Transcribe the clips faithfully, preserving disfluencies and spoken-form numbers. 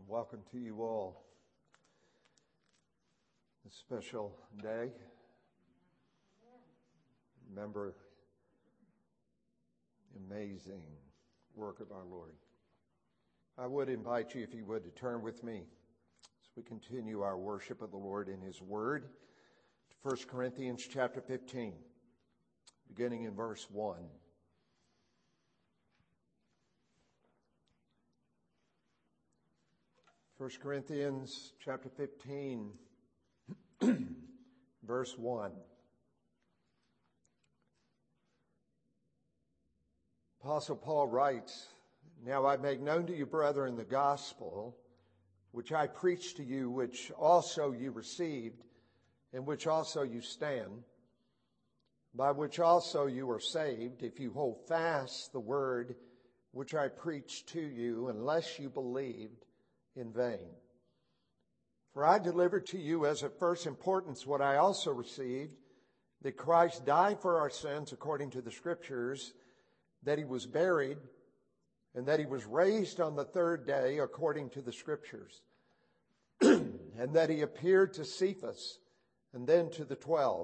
welcome to you all. A special day. Remember the amazing work of our Lord. I would invite you, if you would, to turn with me as we continue our worship of the Lord in His Word to First Corinthians chapter fifteen, beginning in verse one. First Corinthians chapter fifteen, verse one. Apostle Paul writes, "Now I make known to you, brethren, the gospel, which I preached to you, which also you received, in which also you stand, by which also you are saved, if you hold fast the word which I preached to you, unless you believed in vain. For I delivered to you as of first importance what I also received, that Christ died for our sins according to the Scriptures, that He was buried, and that He was raised on the third day according to the Scriptures, and that He appeared to Cephas, and then to the twelve,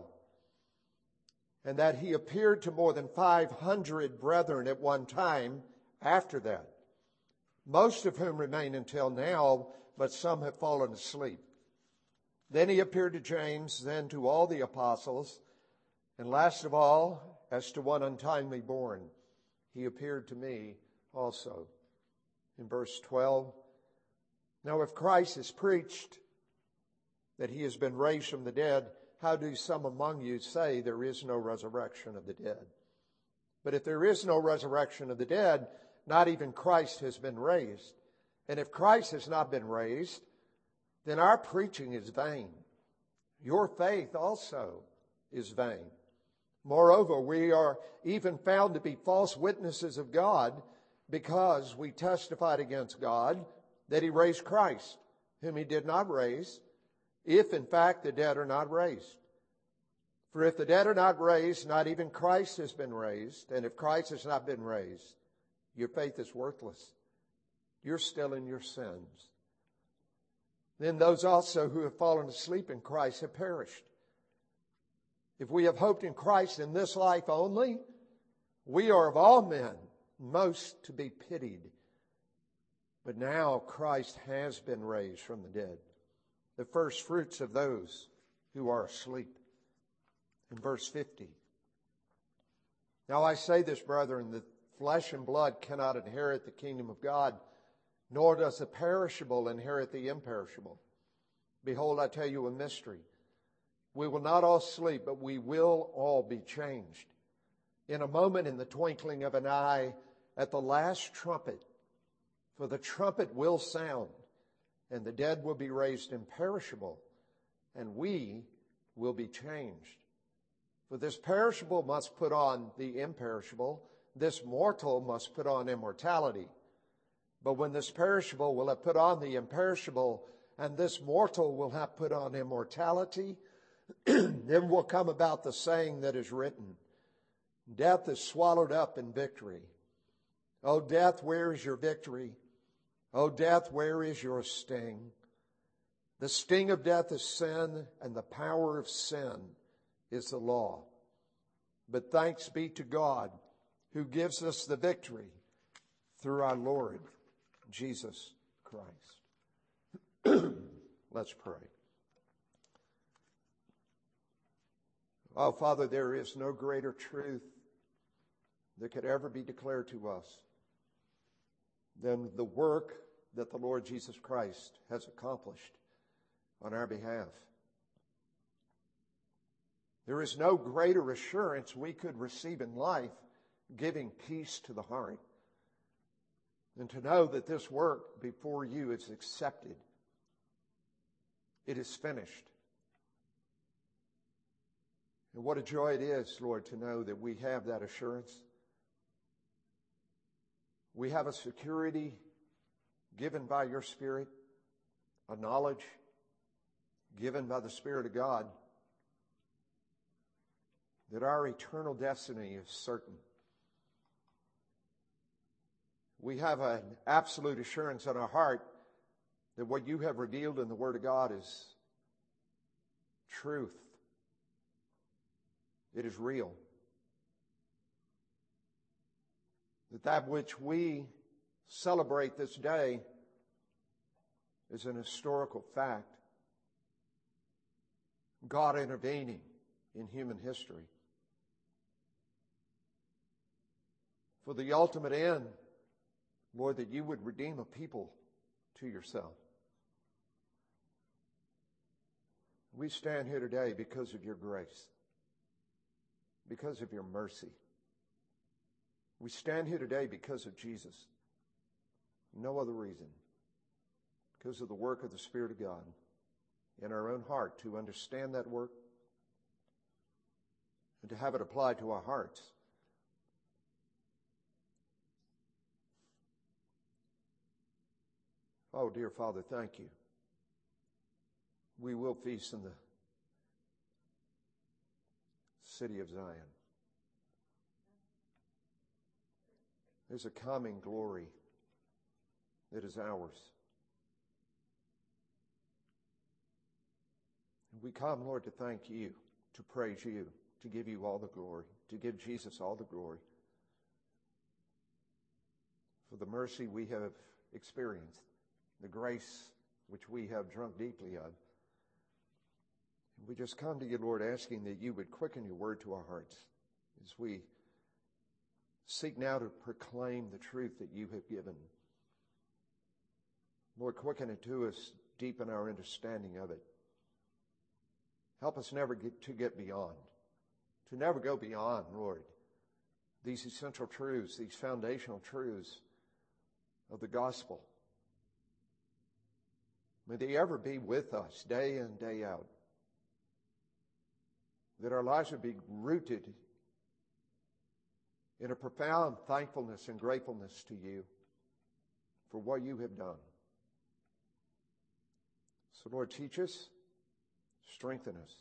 and that He appeared to more than five hundred brethren at one time after that, most of whom remain until now, but some have fallen asleep. Then He appeared to James, then to all the apostles, and last of all, as to one untimely born, He appeared to me also." In verse twelve, "Now if Christ is preached that He has been raised from the dead, how do some among you say there is no resurrection of the dead? But if there is no resurrection of the dead, not even Christ has been raised. And if Christ has not been raised, then our preaching is vain. Your faith also is vain. Moreover, we are even found to be false witnesses of God, because we testified against God that He raised Christ, whom He did not raise, if in fact the dead are not raised. For if the dead are not raised, not even Christ has been raised. And if Christ has not been raised, your faith is worthless. You're still in your sins. Then those also who have fallen asleep in Christ have perished. If we have hoped in Christ in this life only, we are of all men most to be pitied. But now Christ has been raised from the dead, the first fruits of those who are asleep." In verse fifty, "Now I say this, brethren, that flesh and blood cannot inherit the kingdom of God, nor does the perishable inherit the imperishable. Behold, I tell you a mystery. We will not all sleep, but we will all be changed. In a moment, in the twinkling of an eye, at the last trumpet. For the trumpet will sound, and the dead will be raised imperishable, and we will be changed. For this perishable must put on the imperishable, this mortal must put on immortality. But when this perishable will have put on the imperishable, and this mortal will have put on immortality, then will come about the saying that is written, Death is swallowed up in victory. O death, where is your victory? O death, where is your sting? The sting of death is sin, and the power of sin is the law. But thanks be to God, who gives us the victory through our Lord Jesus Christ." Let's pray. Oh, Father, there is no greater truth that could ever be declared to us than the work that the Lord Jesus Christ has accomplished on our behalf. There is no greater assurance we could receive in life, giving peace to the heart, than to know that this work before you is accepted. It is finished. And what a joy it is, Lord, to know that we have that assurance. We have a security given by your Spirit, a knowledge given by the Spirit of God, that our eternal destiny is certain. We have an absolute assurance in our heart that what you have revealed in the Word of God is truth. It is real. That that which we celebrate this day is an historical fact. God intervening in human history for the ultimate end, Lord, that you would redeem a people to yourself. We stand here today because of your grace, because of your mercy. We stand here today because of Jesus. No other reason. Because of the work of the Spirit of God in our own heart to understand that work and to have it applied to our hearts. Oh, dear Father, thank you. We will feast in the city of Zion. There's a coming glory that is ours. We come, Lord, to thank you, to praise you, to give you all the glory, to give Jesus all the glory for the mercy we have experienced, the grace which we have drunk deeply of. And we just come to you, Lord, asking that you would quicken your word to our hearts as we seek now to proclaim the truth that you have given. Lord, quicken it to us, deepen our understanding of it. Help us never get to get beyond, to never go beyond, Lord, these essential truths, these foundational truths of the gospel. May they ever be with us day in, day out. That our lives would be rooted in a profound thankfulness and gratefulness to you for what you have done. So, Lord, teach us, strengthen us,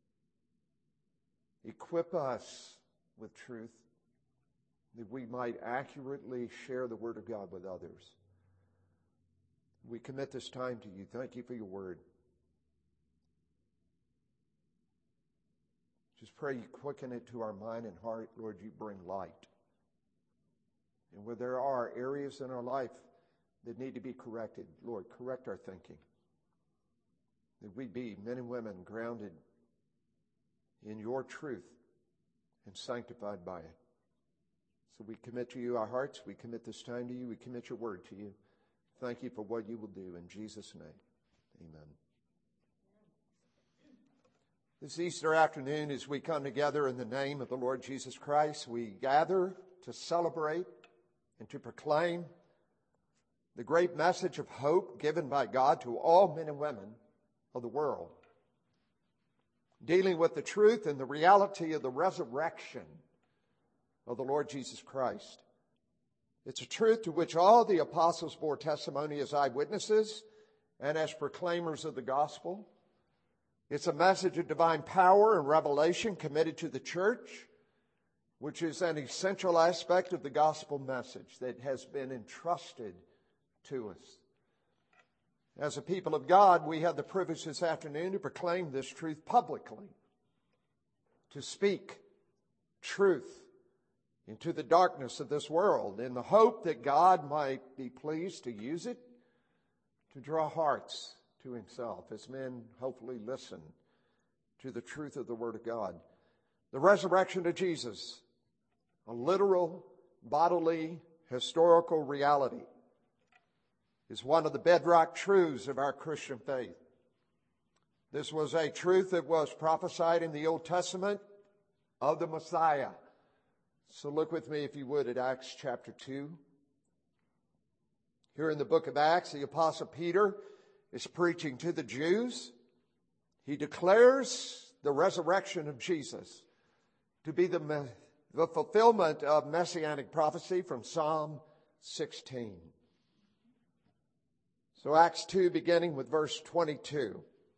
equip us with truth that we might accurately share the Word of God with others. We commit this time to you. Thank you for your word. Just pray you quicken it to our mind and heart. Lord, you bring light. And where there are areas in our life that need to be corrected, Lord, correct our thinking. That we be men and women grounded in your truth and sanctified by it. So we commit to you our hearts. We commit this time to you. We commit your word to you. Thank you for what you will do. In Jesus' name, amen. This Easter afternoon, as we come together in the name of the Lord Jesus Christ, we gather to celebrate and to proclaim the great message of hope given by God to all men and women of the world, dealing with the truth and the reality of the resurrection of the Lord Jesus Christ. It's a truth to which all the apostles bore testimony as eyewitnesses and as proclaimers of the gospel. It's a message of divine power and revelation committed to the church, which is an essential aspect of the gospel message that has been entrusted to us. As a people of God, we have the privilege this afternoon to proclaim this truth publicly, to speak truth into the darkness of this world in the hope that God might be pleased to use it to draw hearts to himself as men hopefully listen to the truth of the Word of God. The resurrection of Jesus, a literal, bodily, historical reality, is one of the bedrock truths of our Christian faith. This was a truth that was prophesied in the Old Testament of the Messiah. So look with me, if you would, at Acts chapter two. Here in the book of Acts, the Apostle Peter is preaching to the Jews. He declares the resurrection of Jesus to be the, the fulfillment of messianic prophecy from Psalm sixteen. So Acts two, beginning with verse twenty-two.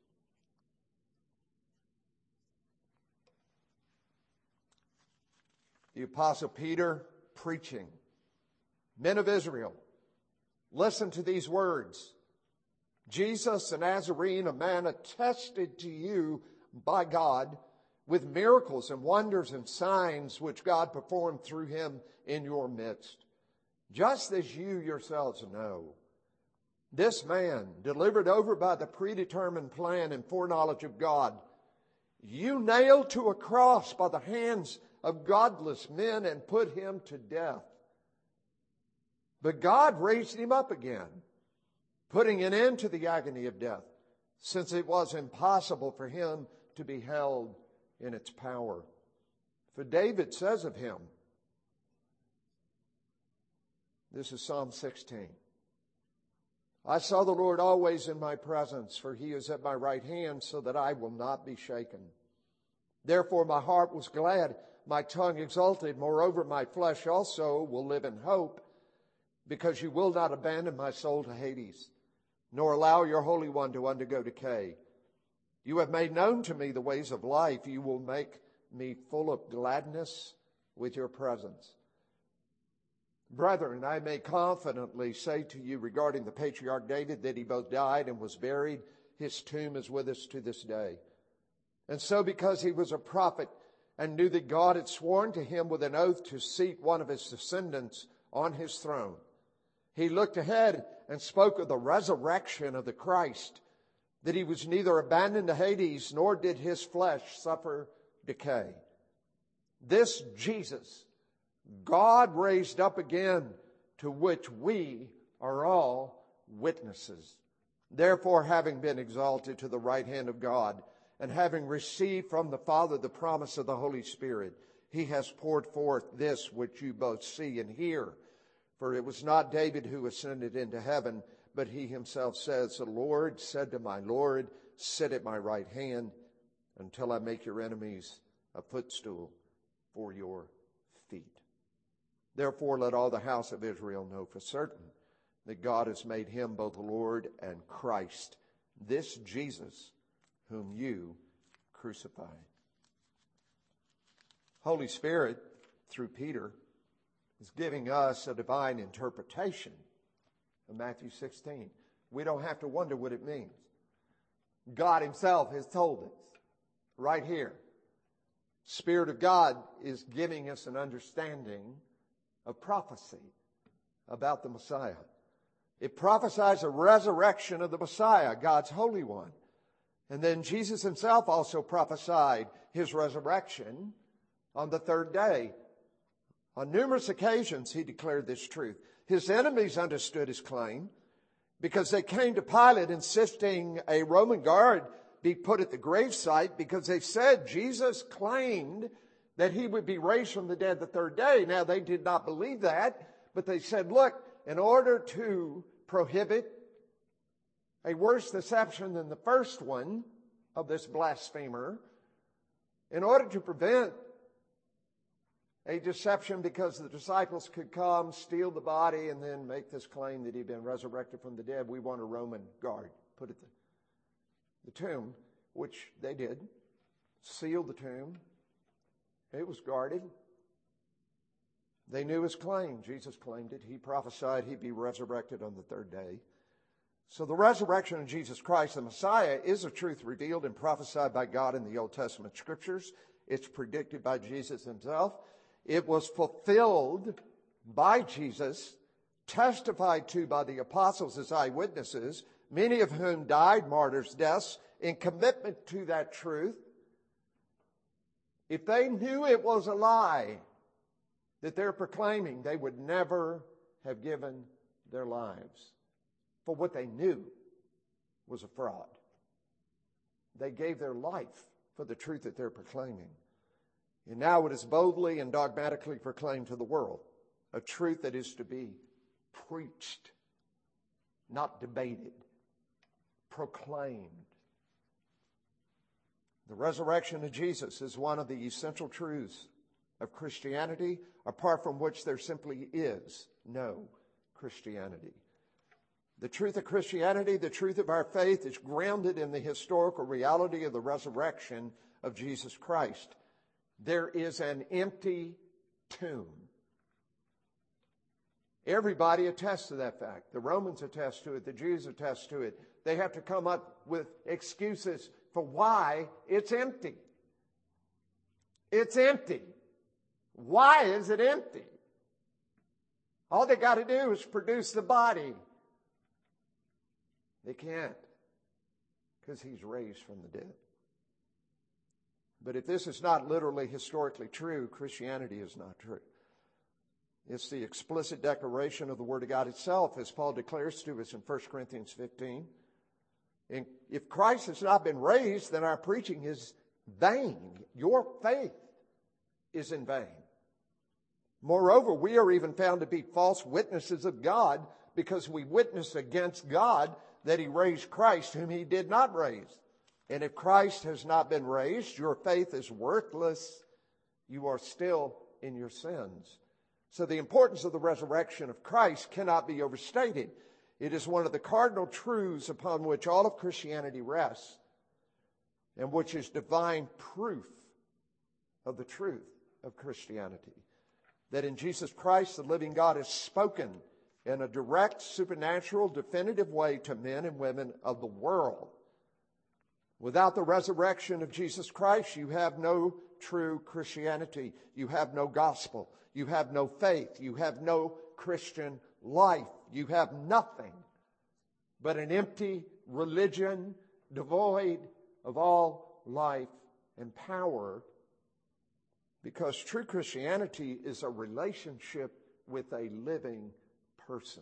The Apostle Peter preaching. Men of Israel, listen to these words. Jesus the Nazarene, a man attested to you by God with miracles and wonders and signs which God performed through him in your midst, just as you yourselves know. This man, delivered over by the predetermined plan and foreknowledge of God, you nailed to a cross by the hands of godless men and put him to death. But God raised him up again, putting an end to the agony of death, since it was impossible for him to be held in its power. For David says of him, this is Psalm sixteen, I saw the Lord always in my presence, for he is at my right hand, so that I will not be shaken. Therefore my heart was glad, my tongue exulted. Moreover, my flesh also will live in hope, because you will not abandon my soul to Hades, nor allow your Holy One to undergo decay. You have made known to me the ways of life. You will make me full of gladness with your presence. Brethren, I may confidently say to you regarding the patriarch David that he both died and was buried. His tomb is with us to this day. And so because he was a prophet and knew that God had sworn to him with an oath to seat one of his descendants on his throne, he looked ahead and spoke of the resurrection of the Christ, that he was neither abandoned to Hades, nor did his flesh suffer decay. This Jesus God raised up again, to which we are all witnesses. Therefore, having been exalted to the right hand of God, and having received from the Father the promise of the Holy Spirit, he has poured forth this which you both see and hear. For it was not David who ascended into heaven, but he himself says, the Lord said to my Lord, sit at my right hand until I make your enemies a footstool for your feet. Therefore, let all the house of Israel know for certain that God has made him both Lord and Christ, this Jesus whom you crucified. Holy Spirit, through Peter, is giving us a divine interpretation of Matthew sixteen. We don't have to wonder what it means. God himself has told us right here. Spirit of God is giving us an understanding of prophecy about the Messiah. It prophesies a resurrection of the Messiah, God's Holy One. And then Jesus himself also prophesied his resurrection on the third day. On numerous occasions he declared this truth. His enemies understood his claim because they came to Pilate insisting a Roman guard be put at the gravesite because they said Jesus claimed that he would be raised from the dead the third day. Now, they did not believe that, but they said, look, in order to prohibit a worse deception than the first one of this blasphemer, in order to prevent a deception because the disciples could come, steal the body, and then make this claim that he'd been resurrected from the dead, we want a Roman guard put at the, the tomb, which they did, sealed the tomb. It was guarded. They knew his claim. Jesus claimed it. He prophesied he'd be resurrected on the third day. So the resurrection of Jesus Christ, the Messiah, is a truth revealed and prophesied by God in the Old Testament scriptures. It's predicted by Jesus himself. It was fulfilled by Jesus, testified to by the apostles as eyewitnesses, many of whom died martyrs' deaths in commitment to that truth. If they knew it was a lie that they're proclaiming, they would never have given their lives for what they knew was a fraud. They gave their life for the truth that they're proclaiming. And now it is boldly and dogmatically proclaimed to the world, a truth that is to be preached, not debated, proclaimed. The resurrection of Jesus is one of the essential truths of Christianity, apart from which there simply is no Christianity. The truth of Christianity, the truth of our faith, is grounded in the historical reality of the resurrection of Jesus Christ. There is an empty tomb. Everybody attests to that fact. The Romans attest to it. The Jews attest to it. they have to come up with excuses for why it's empty. It's empty. Why is it empty? All they got to do is produce the body. They can't, because he's raised from the dead. But if this is not literally historically true, Christianity is not true. It's the explicit declaration of the Word of God itself, as Paul declares to us in First Corinthians fifteen. And if Christ has not been raised, then our preaching is vain. Your faith is in vain. Moreover, we are even found to be false witnesses of God, because we witness against God that he raised Christ, whom he did not raise. And if Christ has not been raised, your faith is worthless. You are still in your sins. So the importance of the resurrection of Christ cannot be overstated. It is one of the cardinal truths upon which all of Christianity rests, and which is divine proof of the truth of Christianity. That in Jesus Christ, the living God has spoken in a direct, supernatural, definitive way to men and women of the world. Without the resurrection of Jesus Christ, you have no true Christianity. You have no gospel. You have no faith. You have no Christian life. You have nothing but an empty religion devoid of all life and power, because true Christianity is a relationship with a living person.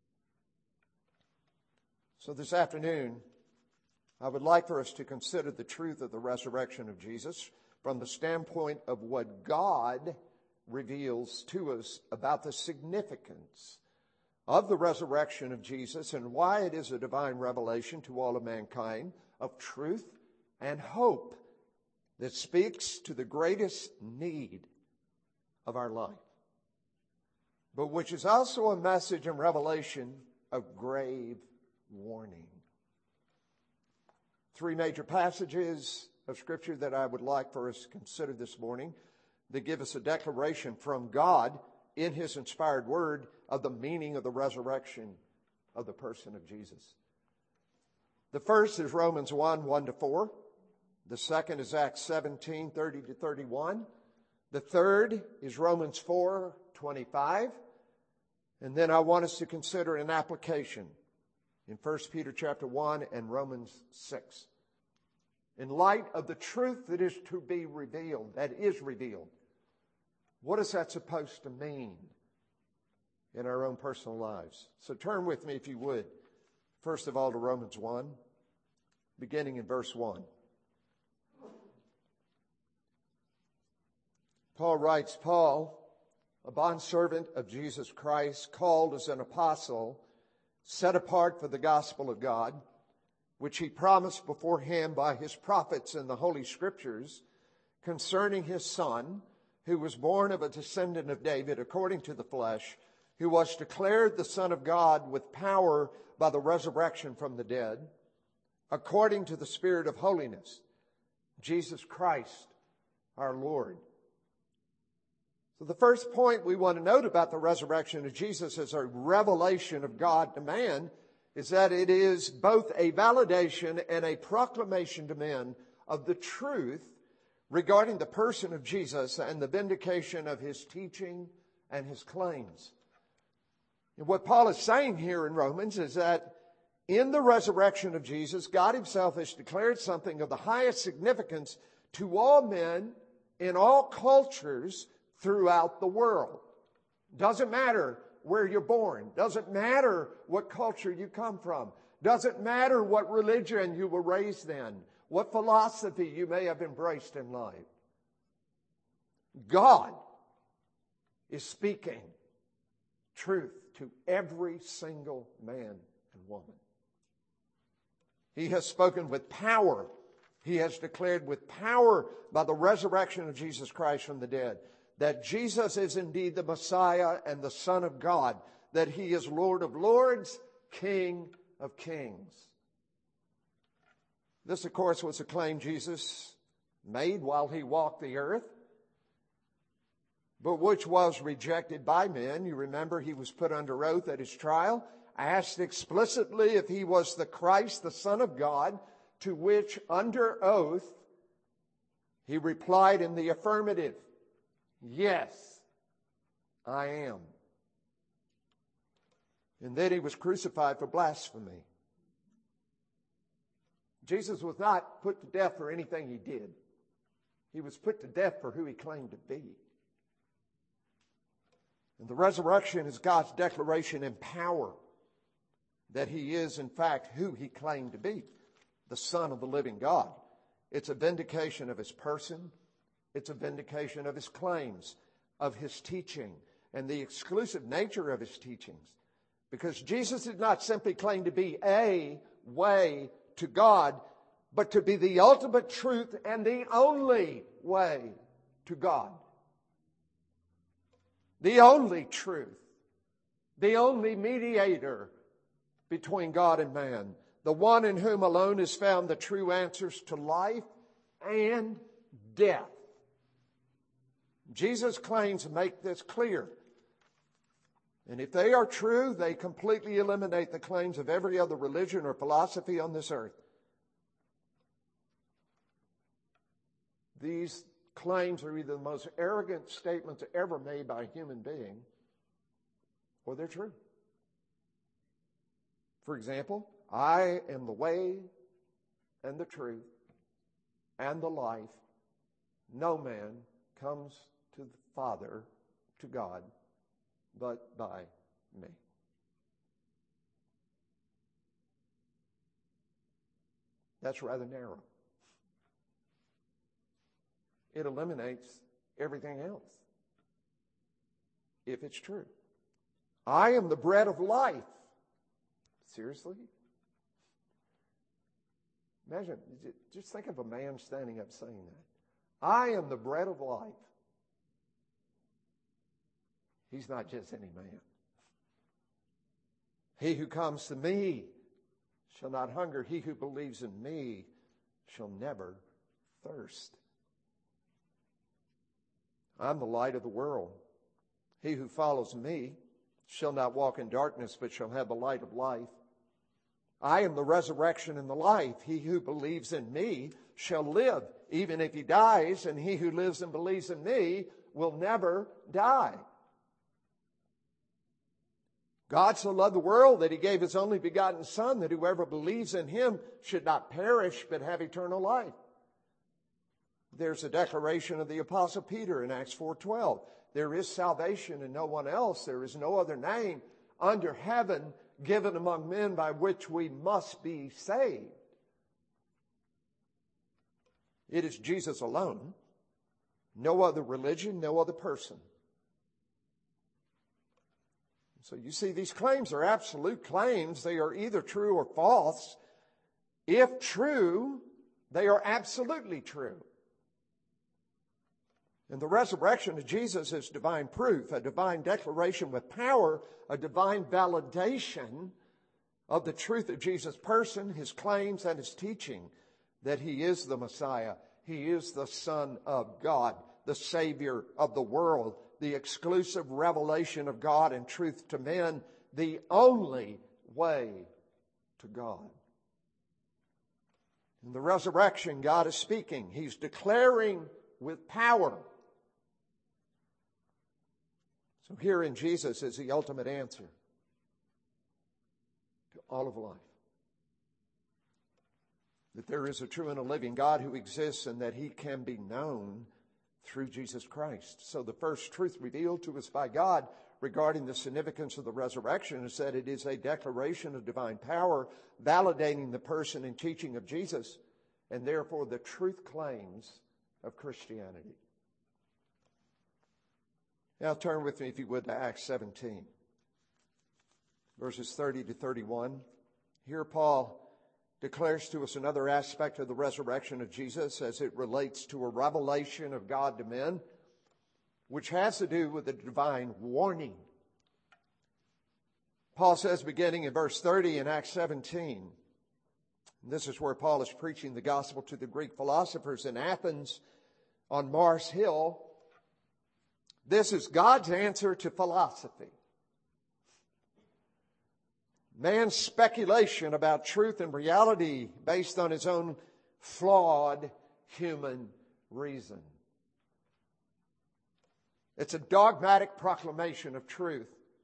So this afternoon, I would like for us to consider the truth of the resurrection of Jesus from the standpoint of what God reveals to us about the significance of the resurrection of Jesus, and why it is a divine revelation to all of mankind of truth and hope that speaks to the greatest need of our life, but which is also a message and revelation of grave warning. Three major passages of Scripture that I would like for us to consider this morning that give us a declaration from God in his inspired word of the meaning of the resurrection of the person of Jesus. The first is Romans one, one to four. The second is Acts seventeen, thirty to thirty-one. The third is Romans four, twenty-five. And then I want us to consider an application in First Peter chapter one and Romans six. In light of the truth that is to be revealed, that is revealed, what is that supposed to mean in our own personal lives? So turn with me, if you would, first of all to Romans one, beginning in verse one. Paul writes, Paul, a bondservant of Jesus Christ, called as an apostle, set apart for the gospel of God, which he promised beforehand by his prophets in the Holy Scriptures, concerning his Son, who was born of a descendant of David according to the flesh, who was declared the Son of God with power by the resurrection from the dead, according to the Spirit of holiness, Jesus Christ our Lord. So the first point we want to note about the resurrection of Jesus as a revelation of God to man is that it is both a validation and a proclamation to men of the truth regarding the person of Jesus and the vindication of his teaching and his claims. And what Paul is saying here in Romans is that in the resurrection of Jesus, God himself has declared something of the highest significance to all men in all cultures throughout the world. Doesn't matter where you're born. Doesn't matter what culture you come from. Doesn't matter what religion you were raised in. What philosophy you may have embraced in life. God is speaking truth to every single man and woman. He has spoken with power. He has declared with power by the resurrection of Jesus Christ from the dead that Jesus is indeed the Messiah and the Son of God, that he is Lord of lords, King of kings. This, of course, was a claim Jesus made while he walked the earth, but which was rejected by men. You remember he was put under oath at his trial, asked explicitly if he was the Christ, the Son of God, to which, under oath, he replied in the affirmative, "Yes, I am." And then he was crucified for blasphemy. Jesus was not put to death for anything he did. He was put to death for who he claimed to be. And the resurrection is God's declaration in power that he is, in fact, who he claimed to be, the Son of the living God. It's a vindication of his person. It's a vindication of his claims, of his teaching, and the exclusive nature of his teachings. Because Jesus did not simply claim to be a way to God, but to be the ultimate truth and the only way to God. The only truth. The only mediator between God and man. The one in whom alone is found the true answers to life and death. Jesus' claims make this clear. And if they are true, they completely eliminate the claims of every other religion or philosophy on this earth. These claims are either the most arrogant statements ever made by a human being, or they're true. For example, I am the way and the truth and the life. No man comes to the Father, to God, but by me. That's rather narrow. It eliminates everything else, if it's true. I am the bread of life. Seriously? Imagine, just think of a man standing up saying that. I am the bread of life. He's not just any man. He who comes to me shall not hunger. He who believes in me shall never thirst. I'm the light of the world. He who follows me shall not walk in darkness, but shall have the light of life. I am the resurrection and the life. He who believes in me shall live, even if he dies, and he who lives and believes in me will never die. God so loved the world that he gave his only begotten Son, that whoever believes in him should not perish, but have eternal life. There's a declaration of the Apostle Peter in Acts four twelve. There is salvation in no one else. There is no other name under heaven given among men by which we must be saved. It is Jesus alone. No other religion, no other person. So you see, these claims are absolute claims. They are either true or false. If true, they are absolutely true. And the resurrection of Jesus is divine proof, a divine declaration with power, a divine validation of the truth of Jesus' person, his claims, and his teaching, that he is the Messiah. He is the Son of God, the Savior of the world, the exclusive revelation of God and truth to men, the only way to God. In the resurrection, God is speaking. He's declaring with power. So here in Jesus is the ultimate answer to all of life. That there is a true and a living God who exists and that he can be known through Jesus Christ. So the first truth revealed to us by God regarding the significance of the resurrection is that it is a declaration of divine power, validating the person and teaching of Jesus, and therefore the truth claims of Christianity. Now turn with me, if you would, to Acts seventeen, verses thirty to thirty-one. Here Paul declares to us another aspect of the resurrection of Jesus as it relates to a revelation of God to men, which has to do with a divine warning. Paul says, beginning in verse thirty in Acts seventeen, and this is where Paul is preaching the gospel to the Greek philosophers in Athens on Mars Hill. This is God's answer to philosophy. Man's speculation about truth and reality based on his own flawed human reason. It's a dogmatic proclamation of truth,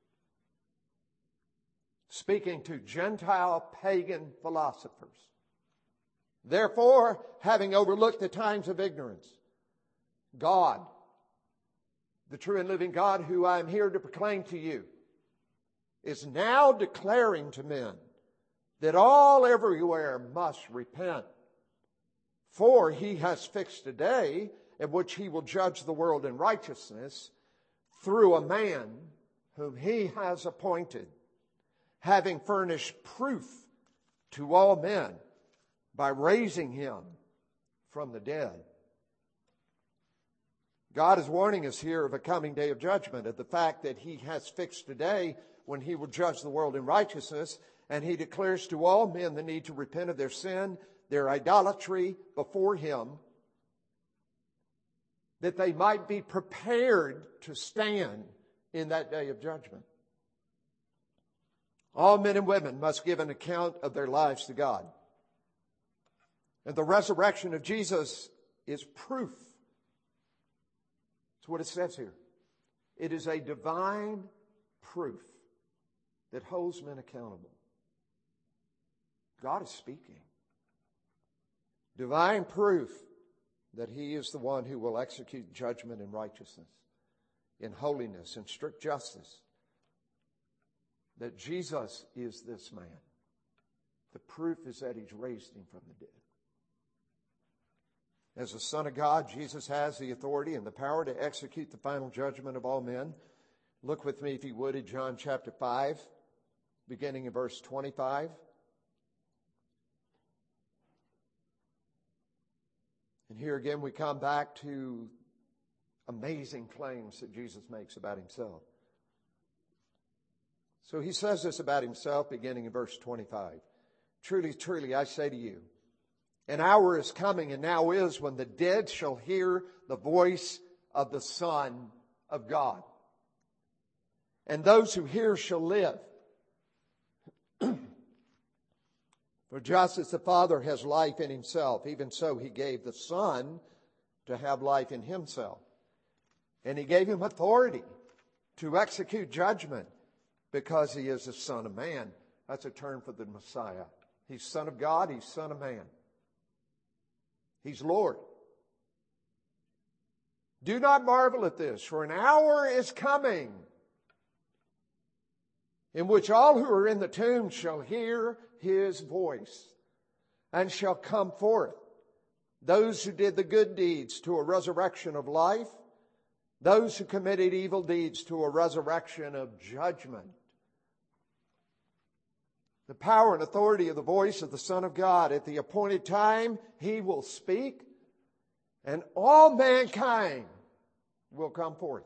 speaking to Gentile pagan philosophers. Therefore, having overlooked the times of ignorance, God, the true and living God who I am here to proclaim to you, is now declaring to men that all everywhere must repent. For he has fixed a day in which he will judge the world in righteousness through a man whom he has appointed, having furnished proof to all men by raising him from the dead. God is warning us here of a coming day of judgment, of the fact that he has fixed a day when he will judge the world in righteousness, and he declares to all men the need to repent of their sin, their idolatry before him, that they might be prepared to stand in that day of judgment. All men and women must give an account of their lives to God. And the resurrection of Jesus is proof. That's what it says here. It is a divine proof that holds men accountable. God is speaking. Divine proof that he is the one who will execute judgment in righteousness, in holiness, in strict justice. That Jesus is this man. The proof is that he's raised him from the dead. As the Son of God, Jesus has the authority and the power to execute the final judgment of all men. Look with me, if you would, at John chapter five, beginning in verse twenty-five. And here again we come back to amazing claims that Jesus makes about himself. So he says this about himself, beginning in verse twenty-five. Truly, truly, I say to you, an hour is coming and now is when the dead shall hear the voice of the Son of God. And those who hear shall live. For just as the Father has life in himself, even so he gave the Son to have life in himself. And he gave him authority to execute judgment because he is the Son of Man. That's a term for the Messiah. He's Son of God, he's Son of Man. He's Lord. Do not marvel at this, for an hour is coming in which all who are in the tomb shall hear his voice and shall come forth. Those who did the good deeds to a resurrection of life, those who committed evil deeds to a resurrection of judgment. The power and authority of the voice of the Son of God. At the appointed time, he will speak, and all mankind will come forth.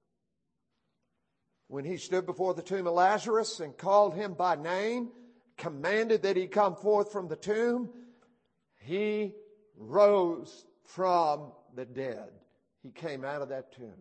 When he stood before the tomb of Lazarus and called him by name, commanded that he come forth from the tomb, he rose from the dead. He came out of that tomb.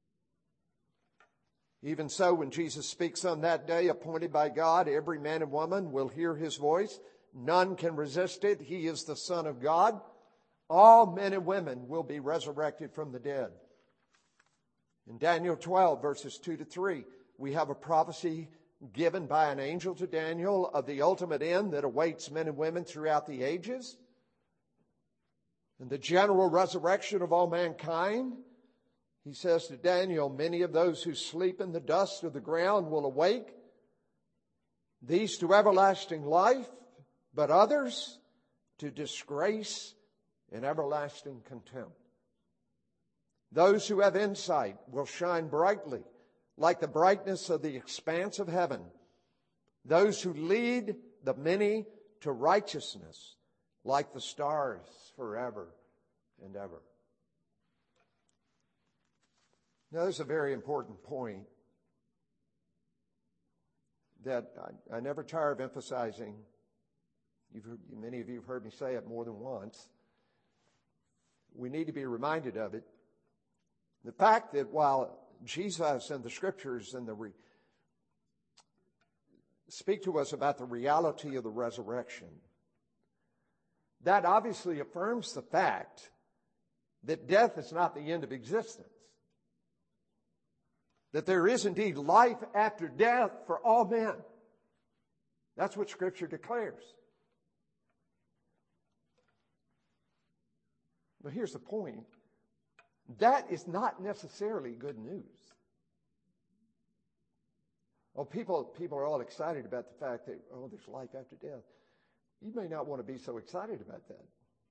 Even so, when Jesus speaks on that day appointed by God, every man and woman will hear his voice. None can resist it. He is the Son of God. All men and women will be resurrected from the dead. In Daniel twelve, verses two to three, we have a prophecy given by an angel to Daniel of the ultimate end that awaits men and women throughout the ages. And the general resurrection of all mankind. He says to Daniel, many of those who sleep in the dust of the ground will awake, these to everlasting life, but others to disgrace and everlasting contempt. Those who have insight will shine brightly, like the brightness of the expanse of heaven. Those who lead the many to righteousness, like the stars forever and ever. Now, there's a very important point that I, I never tire of emphasizing. You've heard, many of you have heard me say it more than once. We need to be reminded of it. The fact that while Jesus and the Scriptures and the re, speak to us about the reality of the resurrection. That obviously affirms the fact that death is not the end of existence. That there is indeed life after death for all men. That's what Scripture declares. But here's the point. That is not necessarily good news. Oh, people, people are all excited about the fact that, oh, there's life after death. You may not want to be so excited about that.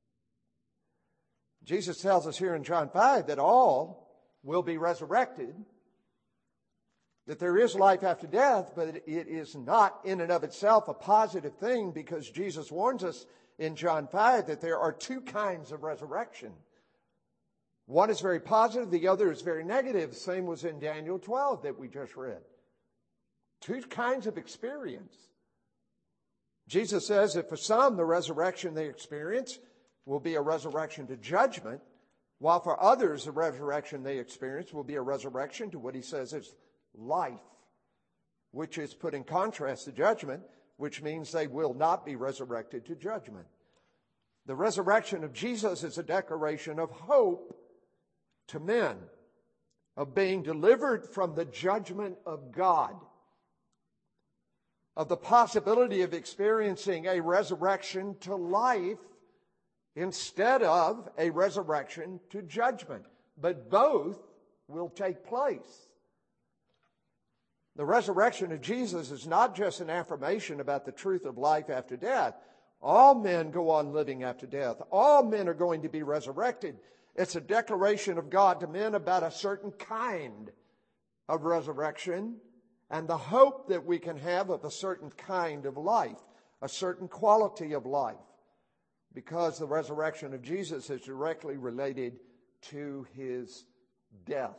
Jesus tells us here in John five that all will be resurrected, that there is life after death, but it is not in and of itself a positive thing, because Jesus warns us in John five that there are two kinds of resurrection. One is very positive, the other is very negative. Same was in Daniel twelve that we just read. Two kinds of experience. Jesus says that for some, the resurrection they experience will be a resurrection to judgment, while for others, the resurrection they experience will be a resurrection to what he says is life, which is put in contrast to judgment, which means they will not be resurrected to judgment. The resurrection of Jesus is a declaration of hope to men, of being delivered from the judgment of God, of the possibility of experiencing a resurrection to life instead of a resurrection to judgment. But both will take place. The resurrection of Jesus is not just an affirmation about the truth of life after death. All men go on living after death. All men are going to be resurrected. It's a declaration of God to men about a certain kind of resurrection and the hope that we can have of a certain kind of life, a certain quality of life, because the resurrection of Jesus is directly related to his death.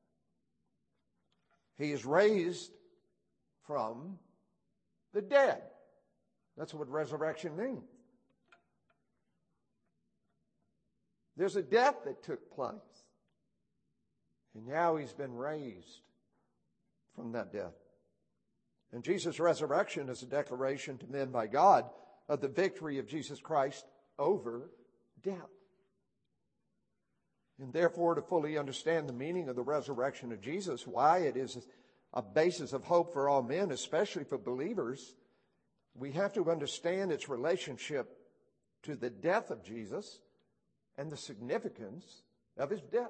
He is raised from the dead. That's what resurrection means. There's a death that took place. And now he's been raised from that death. And Jesus' resurrection is a declaration to men by God of the victory of Jesus Christ over death. And therefore, to fully understand the meaning of the resurrection of Jesus, why it is a basis of hope for all men, especially for believers, we have to understand its relationship to the death of Jesus and the significance of his death.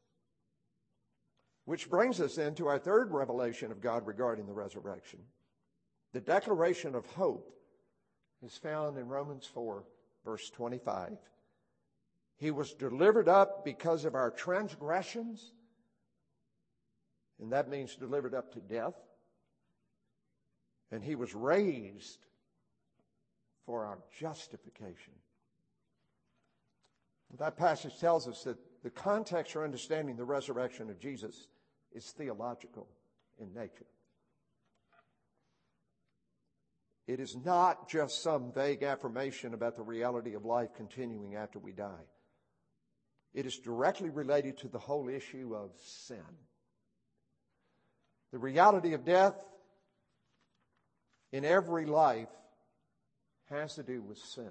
Which brings us then to our third revelation of God regarding the resurrection. The declaration of hope is found in Romans four, verse twenty-five. He was delivered up because of our transgressions, and that means delivered up to death. And he was raised for our justification. That passage tells us that the context for understanding the resurrection of Jesus is theological in nature. It is not just some vague affirmation about the reality of life continuing after we die. It is directly related to the whole issue of sin. The reality of death in every life has to do with sin.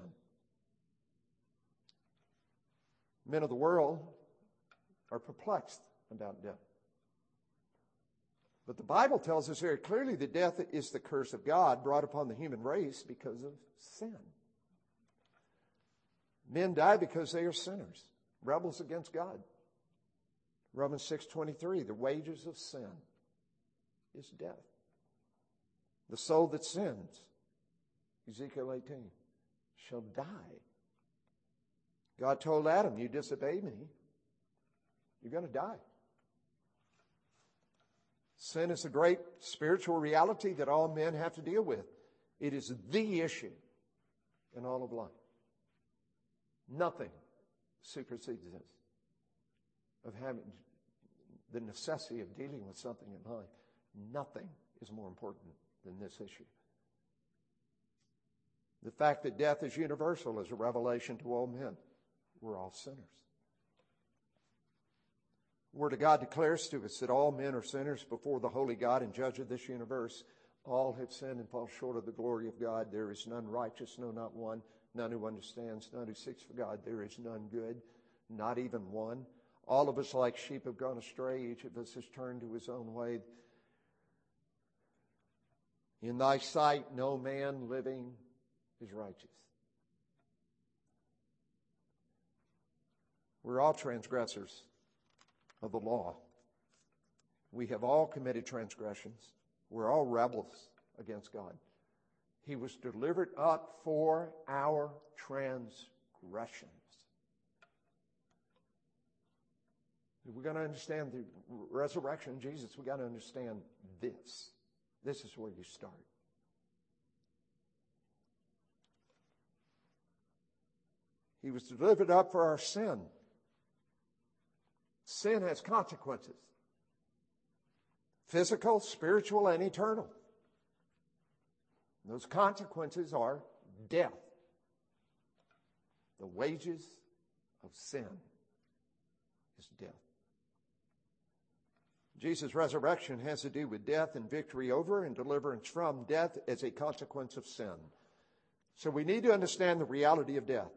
Men of the world are perplexed about death. But the Bible tells us very clearly that death is the curse of God brought upon the human race because of sin. Men die because they are sinners, rebels against God. Romans six twenty-three, the wages of sin is death. The soul that sins, Ezekiel eighteen, shall die. God told Adam, you disobey me, you're going to die. Sin is a great spiritual reality that all men have to deal with. It is the issue in all of life. Nothing supersedes this, of having the necessity of dealing with something in life. Nothing is more important than this issue. The fact that death is universal is a revelation to all men. We're all sinners. The Word of God declares to us that all men are sinners before the holy God and judge of this universe. All have sinned and fall short of the glory of God. There is none righteous, no, not one. None who understands, none who seeks for God. There is none good, not even one. All of us like sheep have gone astray. Each of us has turned to his own way. In thy sight, no man living is righteous. We're all transgressors of the law. We have all committed transgressions. We're all rebels against God. He was delivered up for our transgressions. If we're going to understand the resurrection of Jesus, we've got to understand this. This is where you start. He was delivered up for our sin. Sin has consequences. Physical, spiritual, and eternal. Those consequences are death. The wages of sin is death. Jesus' resurrection has to do with death and victory over and deliverance from death as a consequence of sin. So we need to understand the reality of death.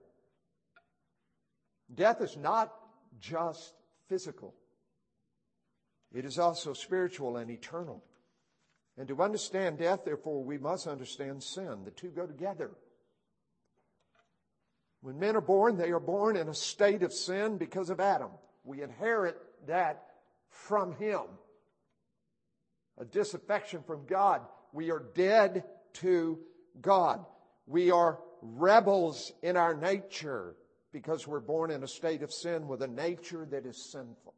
Death is not just physical. It is also spiritual and eternal. And to understand death, therefore, we must understand sin. The two go together. When men are born, they are born in a state of sin because of Adam. We inherit that from him. A disaffection from God. We are dead to God. We are rebels in our nature because we're born in a state of sin with a nature that is sinful.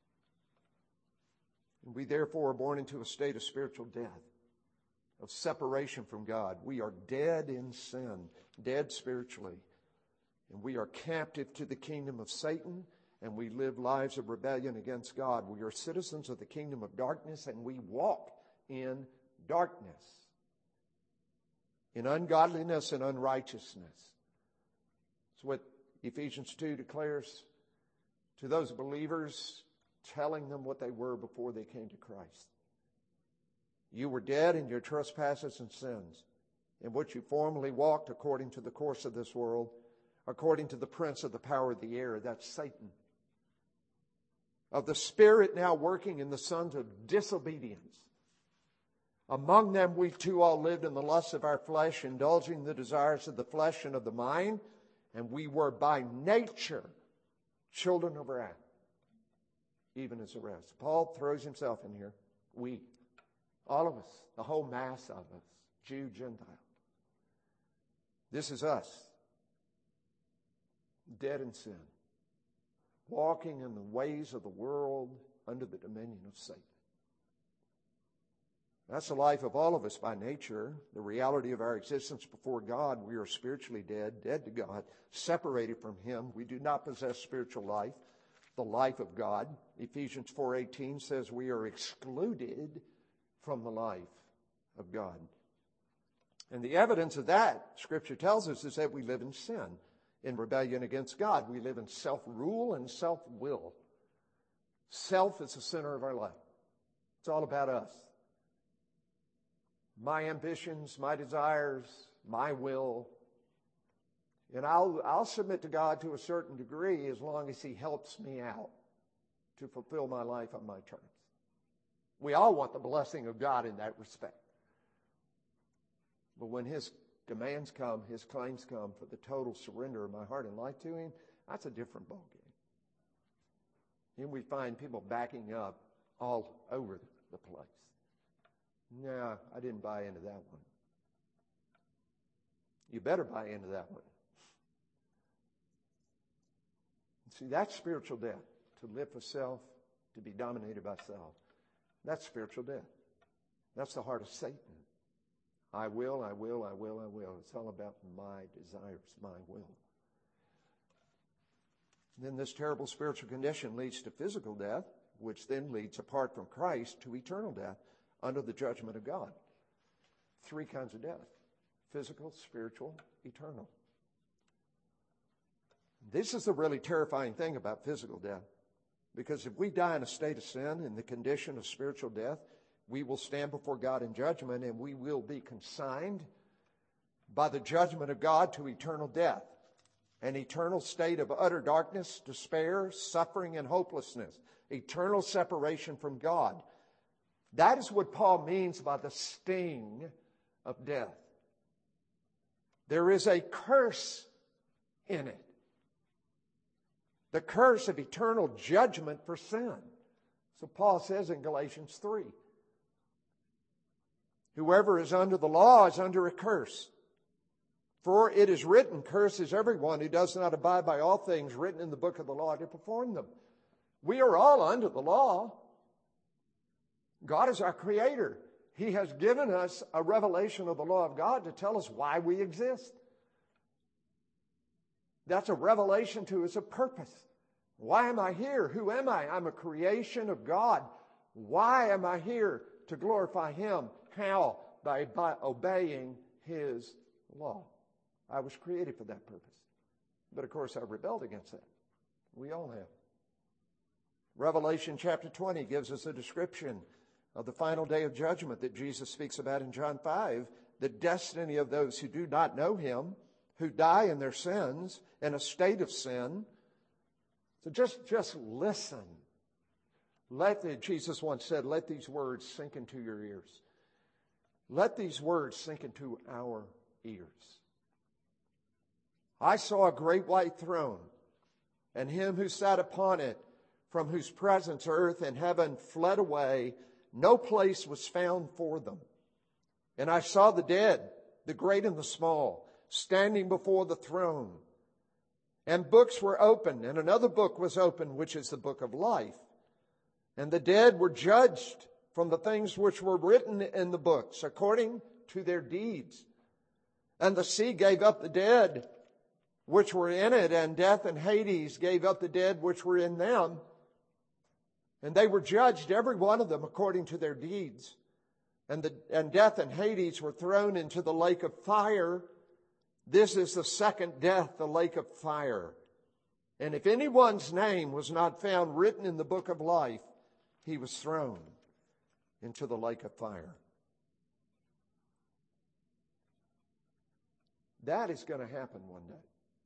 And we therefore are born into a state of spiritual death, of separation from God. We are dead in sin, dead spiritually. And we are captive to the kingdom of Satan, and we live lives of rebellion against God. We are citizens of the kingdom of darkness, and we walk in darkness, in ungodliness and unrighteousness. It's what Ephesians two declares to those believers, telling them what they were before they came to Christ. You were dead in your trespasses and sins, in which you formerly walked according to the course of this world, according to the prince of the power of the air, that's Satan, of the spirit now working in the sons of disobedience. Among them we too all lived in the lusts of our flesh, indulging the desires of the flesh and of the mind, and we were by nature children of wrath, even as the rest. Paul throws himself in here. We, all of us, the whole mass of us, Jew, Gentile. This is us, dead in sin, walking in the ways of the world under the dominion of Satan. That's the life of all of us by nature. The reality of our existence before God, we are spiritually dead, dead to God, separated from him. We do not possess spiritual life, the life of God. Ephesians four eighteen says we are excluded from the life of God. And the evidence of that, Scripture tells us, is that we live in sin, in rebellion against God. We live in self-rule and self-will. Self is the center of our life. It's all about us. My ambitions, my desires, my will. And I'll, I'll submit to God to a certain degree as long as he helps me out to fulfill my life on my terms. We all want the blessing of God in that respect. But when his demands come, his claims come for the total surrender of my heart and life to him, that's a different ballgame. And we find people backing up all over the place. No, I didn't buy into that one. You better buy into that one. See, that's spiritual death. To live for self, to be dominated by self. That's spiritual death. That's the heart of Satan. I will, I will, I will, I will. It's all about my desires, my will. Then this terrible spiritual condition leads to physical death, which then leads, apart from Christ, to eternal death under the judgment of God. Three kinds of death: physical, spiritual, eternal. This is the really terrifying thing about physical death. Because if we die in a state of sin, in the condition of spiritual death, We will stand before God in judgment, and we will be consigned by the judgment of God to eternal death, an eternal state of utter darkness, despair, suffering, and hopelessness, eternal separation from God. That is what Paul means by the sting of death. There is a curse in it. The curse of eternal judgment for sin. So Paul says in Galatians three, whoever is under the law is under a curse. For it is written, cursed is everyone who does not abide by all things written in the book of the law to perform them. We are all under the law. God is our creator. He has given us a revelation of the law of God to tell us why we exist. That's a revelation to us of purpose. Why am I here? Who am I? I'm a creation of God. Why am I here? To glorify Him. How? By, by obeying His law. I was created for that purpose. But of course I rebelled against that. We all have. Revelation chapter twenty gives us a description of the final day of judgment that Jesus speaks about in John five. The destiny of those who do not know Him, who die in their sins, in a state of sin. So just, just listen. Let the, Jesus once said, let these words sink into your ears. Let these words sink into our ears. I saw a great white throne, and Him who sat upon it, from whose presence earth and heaven fled away. No place was found for them. And I saw the dead, the great and the small, standing before the throne. And books were opened, and another book was opened, which is the book of life. And the dead were judged from the things which were written in the books, according to their deeds. And the sea gave up the dead which were in it, and death and Hades gave up the dead which were in them. And they were judged, every one of them, according to their deeds. And, the, and death and Hades were thrown into the lake of fire. This is the second death, the lake of fire. And if anyone's name was not found written in the book of life, he was thrown into the lake of fire. That is going to happen one day.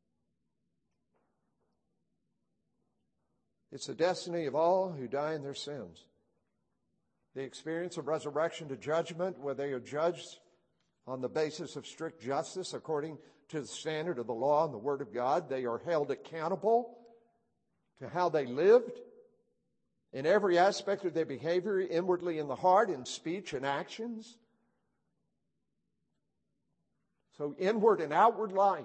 It's the destiny of all who die in their sins. The experience of resurrection to judgment, where they are judged on the basis of strict justice according to the standard of the law and the Word of God. They are held accountable to how they lived in every aspect of their behavior, inwardly in the heart, in speech and actions. So inward and outward life.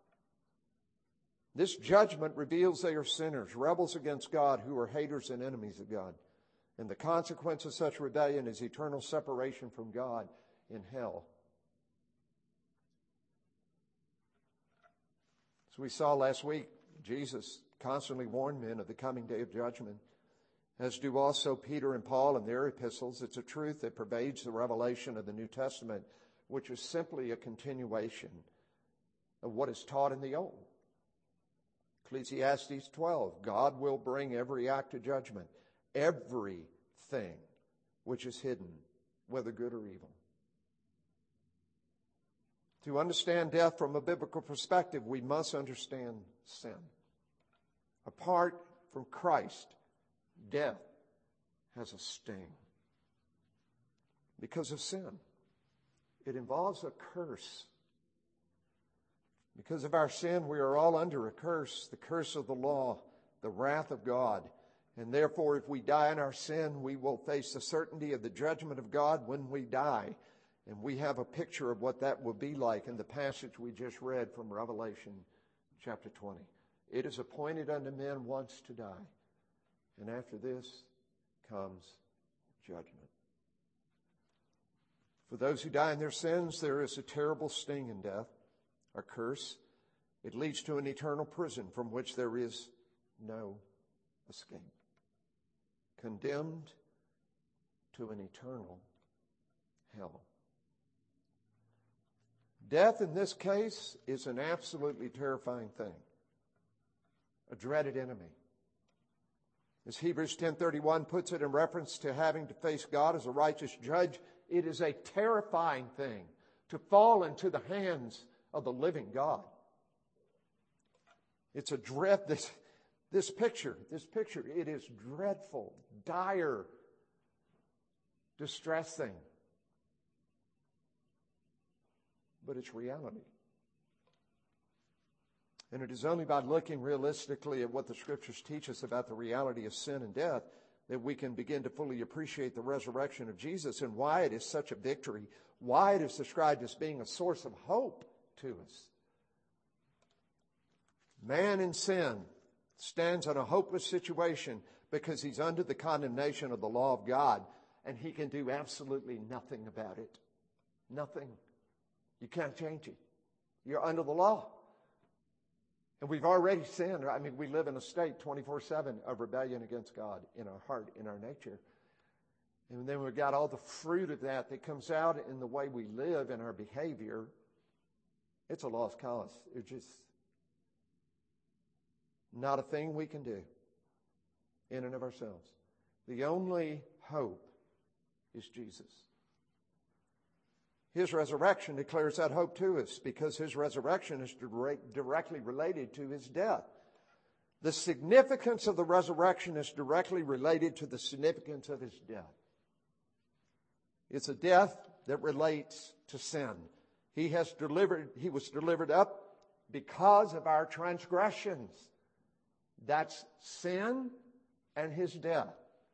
This judgment reveals they are sinners, rebels against God, who are haters and enemies of God. And the consequence of such rebellion is eternal separation from God in hell. As we saw last week, Jesus constantly warned men of the coming day of judgment, as do also Peter and Paul in their epistles. It's a truth that pervades the revelation of the New Testament, which is simply a continuation of what is taught in the Old. Ecclesiastes twelve, God will bring every act to judgment, everything which is hidden, whether good or evil. To understand death from a biblical perspective, we must understand sin. Apart from Christ, death has a sting because of sin. It involves a curse. Because of our sin, we are all under a curse, the curse of the law, the wrath of God. And therefore, if we die in our sin, we will face the certainty of the judgment of God when we die. And we have a picture of what that will be like in the passage we just read from Revelation chapter twenty. It is appointed unto men once to die, and after this comes judgment. For those who die in their sins, there is a terrible sting in death, a curse. It leads to an eternal prison from which there is no escape. Condemned to an eternal hell. Death in this case is an absolutely terrifying thing. A dreaded enemy. As Hebrews ten thirty-one puts it in reference to having to face God as a righteous judge, it is a terrifying thing to fall into the hands of the living God. It's a dread, this, this picture, this picture, it is dreadful, dire, distressing. But it's reality. And it is only by looking realistically at what the Scriptures teach us about the reality of sin and death that we can begin to fully appreciate the resurrection of Jesus and why it is such a victory, why it is described as being a source of hope to us. Man in sin stands in a hopeless situation because he's under the condemnation of the law of God, and he can do absolutely nothing about it. Nothing. You can't change it. You're under the law. And we've already sinned. I mean, we live in a state twenty-four seven of rebellion against God in our heart, in our nature. And then we've got all the fruit of that that comes out in the way we live, in our behavior. It's a lost cause. It's just not a thing we can do in and of ourselves. The only hope is Jesus. His resurrection declares that hope to us because his resurrection is direct, directly related to his death. The significance of the resurrection is directly related to the significance of his death. It's a death that relates to sin. He has delivered, he was delivered up because of our transgressions. That's sin and his death.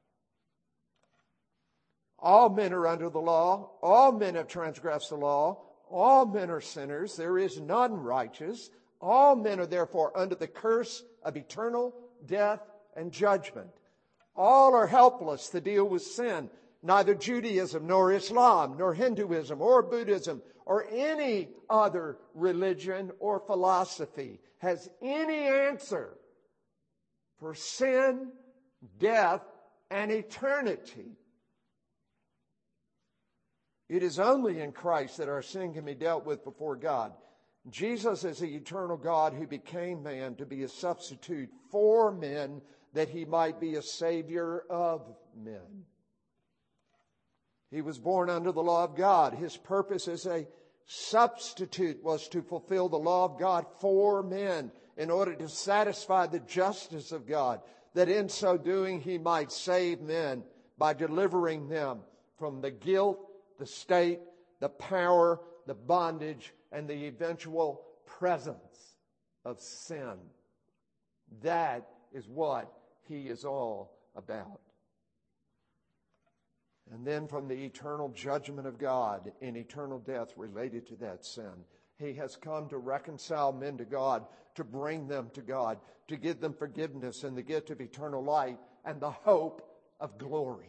All men are under the law. All men have transgressed the law. All men are sinners. There is none righteous. All men are therefore under the curse of eternal death and judgment. All are helpless to deal with sin. Neither Judaism, nor Islam, nor Hinduism, or Buddhism, or any other religion or philosophy has any answer for sin, death, and eternity. It is only in Christ that our sin can be dealt with before God. Jesus is the eternal God who became man to be a substitute for men, that he might be a savior of men. He was born under the law of God. His purpose as a substitute was to fulfill the law of God for men in order to satisfy the justice of God, that in so doing he might save men by delivering them from the guilt, the state, the power, the bondage, and the eventual presence of sin. That is what he is all about. And then from the eternal judgment of God in eternal death related to that sin, he has come to reconcile men to God, to bring them to God, to give them forgiveness and the gift of eternal life and the hope of glory.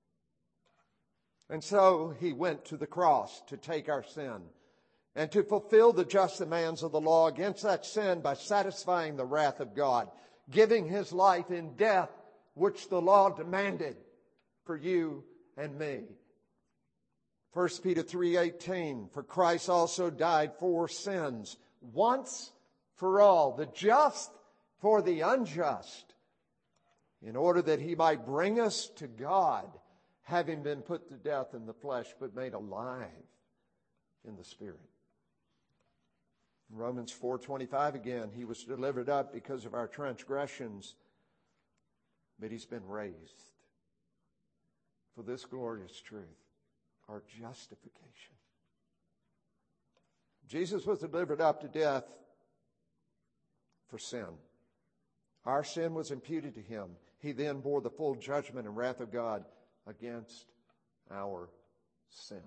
And so he went to the cross to take our sin and to fulfill the just demands of the law against that sin by satisfying the wrath of God, giving his life in death, which the law demanded for you and me. First Peter three eighteen, for Christ also died for sins, once for all, the just for the unjust, in order that he might bring us to God, having been put to death in the flesh, but made alive in the Spirit. In Romans four twenty-five again, he was delivered up because of our transgressions, but he's been raised for this glorious truth, our justification. Jesus was delivered up to death for sin. Our sin was imputed to him. He then bore the full judgment and wrath of God against our sin.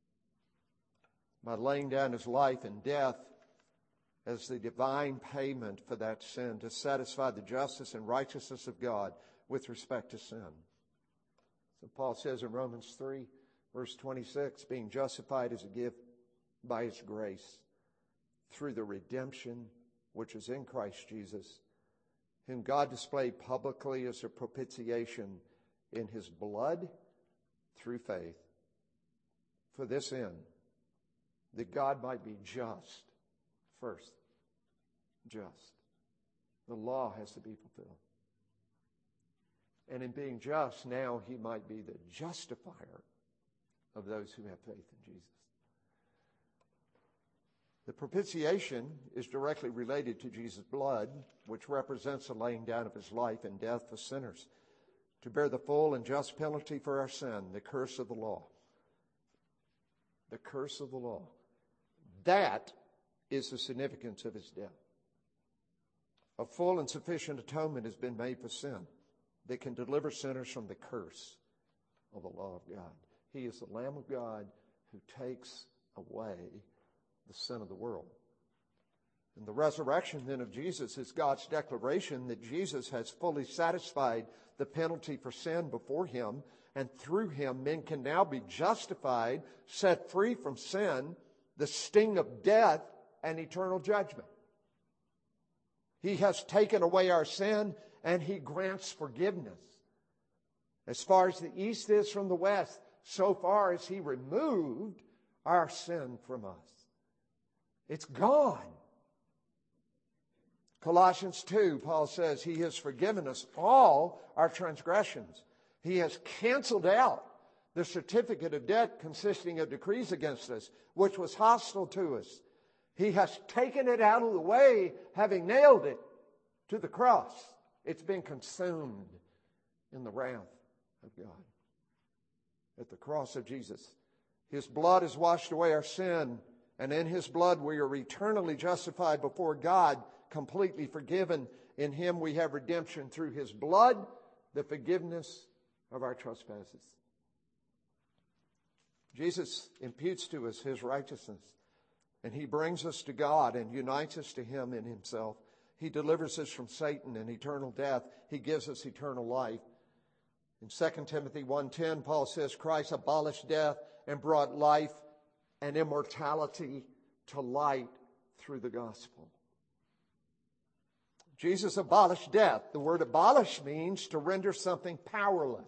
By laying down his life in death as the divine payment for that sin to satisfy the justice and righteousness of God with respect to sin. So Paul says in Romans three, verse twenty-six, being justified as a gift by his grace through the redemption which is in Christ Jesus, whom God displayed publicly as a propitiation in his blood through faith, for this end, that God might be just first. Just. The law has to be fulfilled. And in being just, now he might be the justifier of those who have faith in Jesus. The propitiation is directly related to Jesus' blood, which represents the laying down of his life and death for sinners, to bear the full and just penalty for our sin, the curse of the law. The curse of the law. That is the significance of his death. A full and sufficient atonement has been made for sin that can deliver sinners from the curse of the law of God. He is the Lamb of God who takes away the sin of the world. And the resurrection then of Jesus is God's declaration that Jesus has fully satisfied the penalty for sin before him, and through him men can now be justified, set free from sin, the sting of death, and eternal judgment. He has taken away our sin, and he grants forgiveness. As far as the east is from the west, so far as he removed our sin from us. It's gone. Colossians two, Paul says, he has forgiven us all our transgressions. He has canceled out the certificate of debt consisting of decrees against us, which was hostile to us. He has taken it out of the way, having nailed it to the cross. It's been consumed in the wrath of God. At the cross of Jesus, his blood has washed away our sin, and in his blood we are eternally justified before God, completely forgiven. In him we have redemption through his blood, the forgiveness of our trespasses. Jesus imputes to us his righteousness, and he brings us to God and unites us to him in himself. He delivers us from Satan and eternal death. He gives us eternal life. In Second Timothy one ten, Paul says, Christ abolished death and brought life and immortality to light through the gospel. Jesus abolished death. The word abolish means to render something powerless.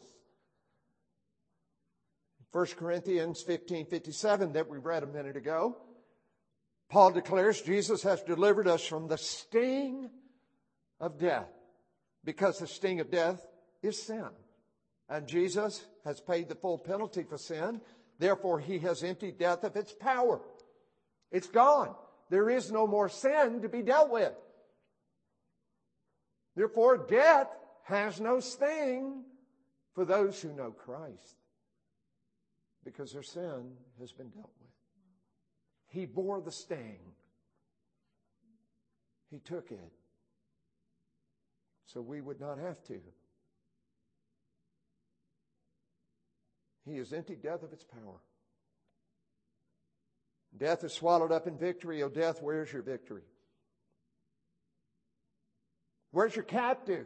First Corinthians fifteen fifty-seven that we read a minute ago, Paul declares Jesus has delivered us from the sting of death, because the sting of death is sin. And Jesus has paid the full penalty for sin. Therefore, he has emptied death of its power. It's gone. There is no more sin to be dealt with. Therefore, death has no sting for those who know Christ, because their sin has been dealt with. He bore the sting. He took it so we would not have to. He has emptied death of its power. Death is swallowed up in victory. O death, where's your victory? Where's your captive?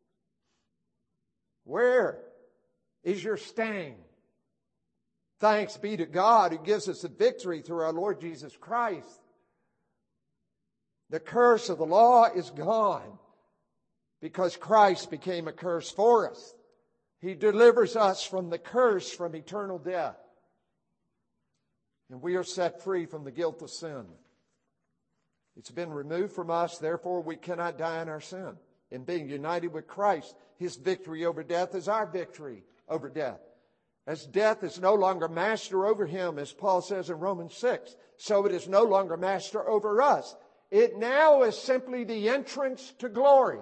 Where is your sting? Thanks be to God who gives us the victory through our Lord Jesus Christ. The curse of the law is gone because Christ became a curse for us. He delivers us from the curse, from eternal death. And we are set free from the guilt of sin. It's been removed from us, therefore we cannot die in our sin. In being united with Christ, his victory over death is our victory over death. As death is no longer master over him, as Paul says in Romans six, so it is no longer master over us. It now is simply the entrance to glory.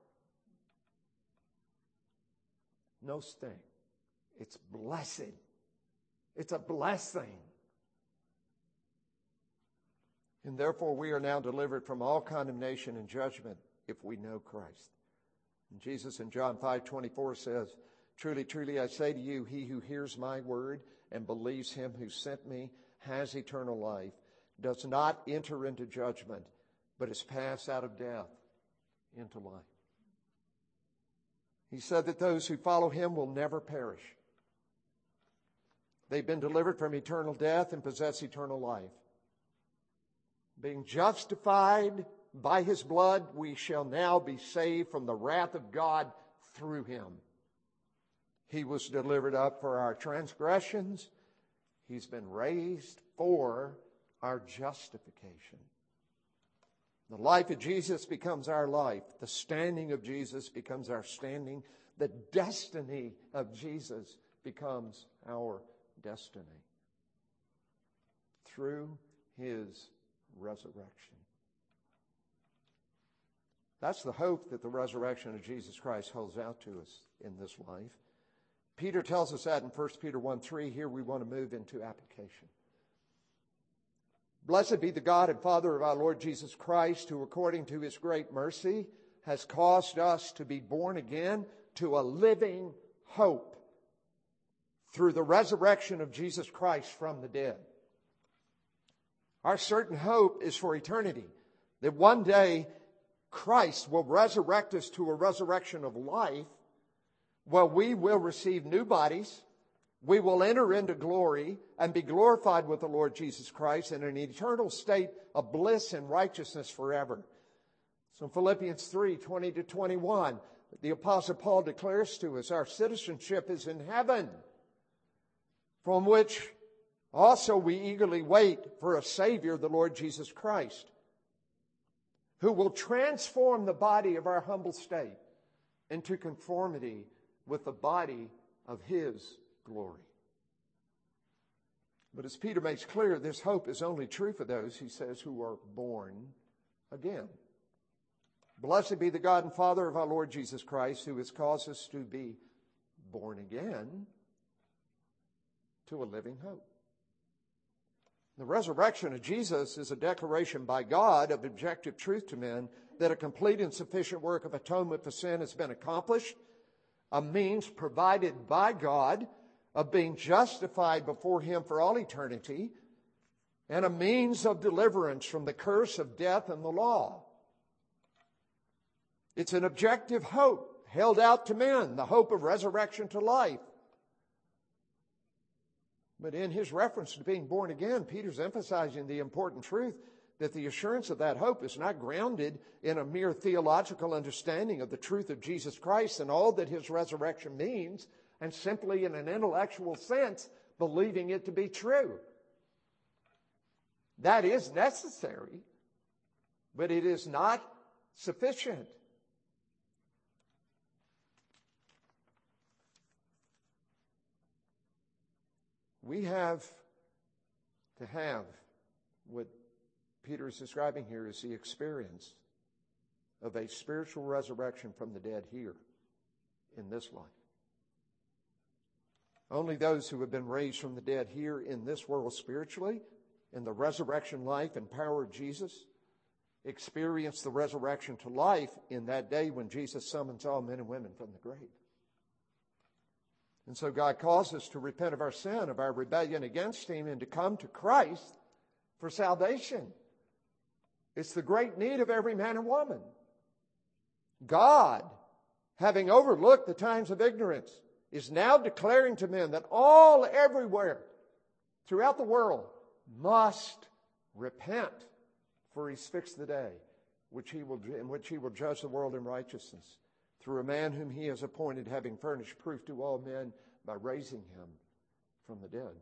No sting. It's blessed. It's a blessing. And therefore we are now delivered from all condemnation and judgment if we know Christ. And Jesus in John five twenty-four says, Truly, truly, I say to you, he who hears my word and believes him who sent me has eternal life, does not enter into judgment, but is passed out of death into life. He said that those who follow him will never perish. They've been delivered from eternal death and possess eternal life. Being justified by his blood, we shall now be saved from the wrath of God through him. He was delivered up for our transgressions. He's been raised for our justification. The life of Jesus becomes our life. The standing of Jesus becomes our standing. The destiny of Jesus becomes our destiny through his resurrection. That's the hope that the resurrection of Jesus Christ holds out to us in this life. Peter tells us that in First Peter one three. Here we want to move into application. Blessed be the God and Father of our Lord Jesus Christ, who according to his great mercy has caused us to be born again to a living hope through the resurrection of Jesus Christ from the dead. Our certain hope is for eternity, that one day Christ will resurrect us to a resurrection of life, where we will receive new bodies, we will enter into glory and be glorified with the Lord Jesus Christ in an eternal state of bliss and righteousness forever. So in Philippians three, twenty to twenty-one, the Apostle Paul declares to us, our citizenship is in heaven, from which also we eagerly wait for a Savior, the Lord Jesus Christ, who will transform the body of our humble state into conformity with the body of his glory. But as Peter makes clear, this hope is only true for those, he says, who are born again. Blessed be the God and Father of our Lord Jesus Christ, who has caused us to be born again to a living hope. The resurrection of Jesus is a declaration by God of objective truth to men that a complete and sufficient work of atonement for sin has been accomplished, a means provided by God of being justified before him for all eternity, and a means of deliverance from the curse of death and the law. It's an objective hope held out to men, the hope of resurrection to life. But in his reference to being born again, Peter's emphasizing the important truth that the assurance of that hope is not grounded in a mere theological understanding of the truth of Jesus Christ and all that his resurrection means, and simply in an intellectual sense believing it to be true. That is necessary, but it is not sufficient. We have to have what Peter is describing here is the experience of a spiritual resurrection from the dead here in this life. Only those who have been raised from the dead here in this world spiritually, in the resurrection life and power of Jesus, experience the resurrection to life in that day when Jesus summons all men and women from the grave. And so God calls us to repent of our sin, of our rebellion against him, and to come to Christ for salvation. It's the great need of every man and woman. God, having overlooked the times of ignorance, is now declaring to men that all everywhere throughout the world must repent, for he's fixed the day which he will, in which he will judge the world in righteousness, through a man whom he has appointed, having furnished proof to all men by raising him from the dead.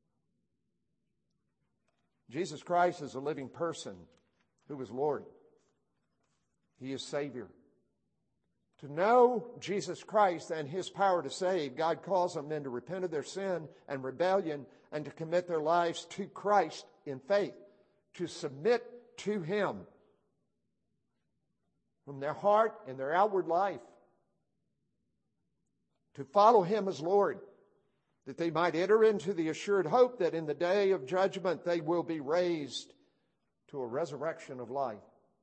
Jesus Christ is a living person who is Lord. He is Savior. To know Jesus Christ and his power to save, God calls on men to repent of their sin and rebellion and to commit their lives to Christ in faith, to submit to him from their heart and their outward life, to follow him as Lord, that they might enter into the assured hope that in the day of judgment they will be raised to a resurrection of life.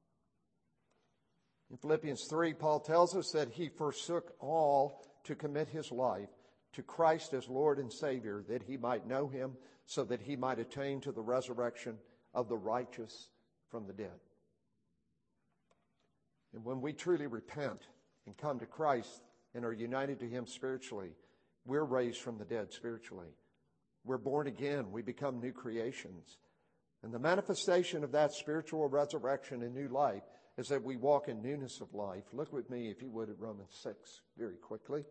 In Philippians three, Paul tells us that he forsook all to commit his life to Christ as Lord and Savior, that he might know him, so that he might attain to the resurrection of the righteous from the dead. And when we truly repent and come to Christ and are united to him spiritually, we're raised from the dead spiritually. We're born again. We become new creations. And the manifestation of that spiritual resurrection and new life is that we walk in newness of life. Look with me, if you would, at Romans six very quickly.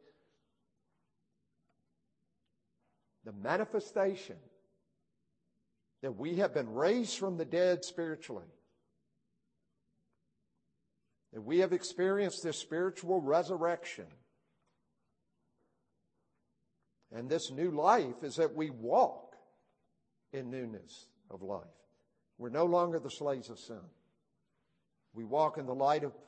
The manifestation that we have been raised from the dead spiritually, that we have experienced this spiritual resurrection, And this new life is that we walk in newness of life. We're no longer the slaves of sin. We walk in the light of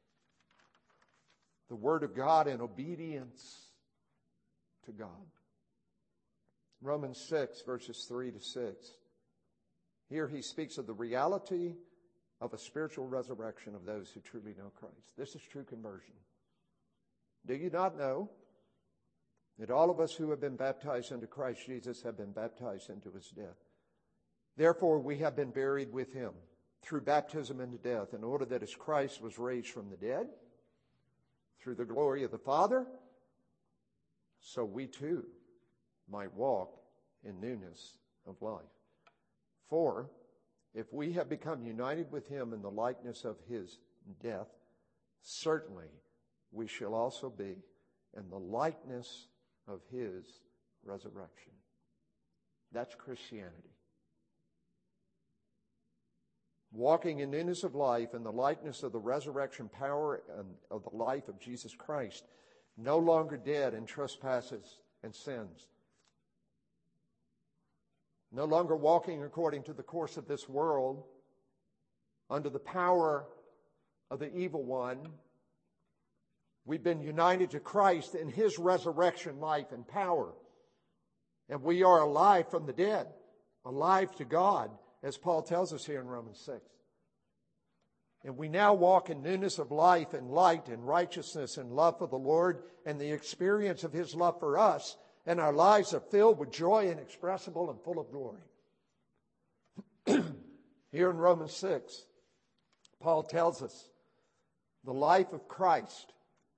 the Word of God in obedience to God. Romans six, verses three to six. Here he speaks of the reality of a spiritual resurrection of those who truly know Christ. This is true conversion. Do you not know that all of us who have been baptized into Christ Jesus have been baptized into his death? Therefore, we have been buried with him through baptism into death, in order that as Christ was raised from the dead through the glory of the Father, so we too might walk in newness of life. For if we have become united with him in the likeness of his death, certainly we shall also be in the likeness of his resurrection. That's Christianity. Walking in newness of life in the likeness of the resurrection power and of the life of Jesus Christ, no longer dead in trespasses and sins. No longer walking according to the course of this world, under the power of the evil one. We've been united to Christ in his resurrection life and power. And we are alive from the dead, alive to God, as Paul tells us here in Romans six. And we now walk in newness of life and light and righteousness and love for the Lord and the experience of his love for us. And our lives are filled with joy inexpressible and full of glory. Here in Romans six, Paul tells us the life of Christ,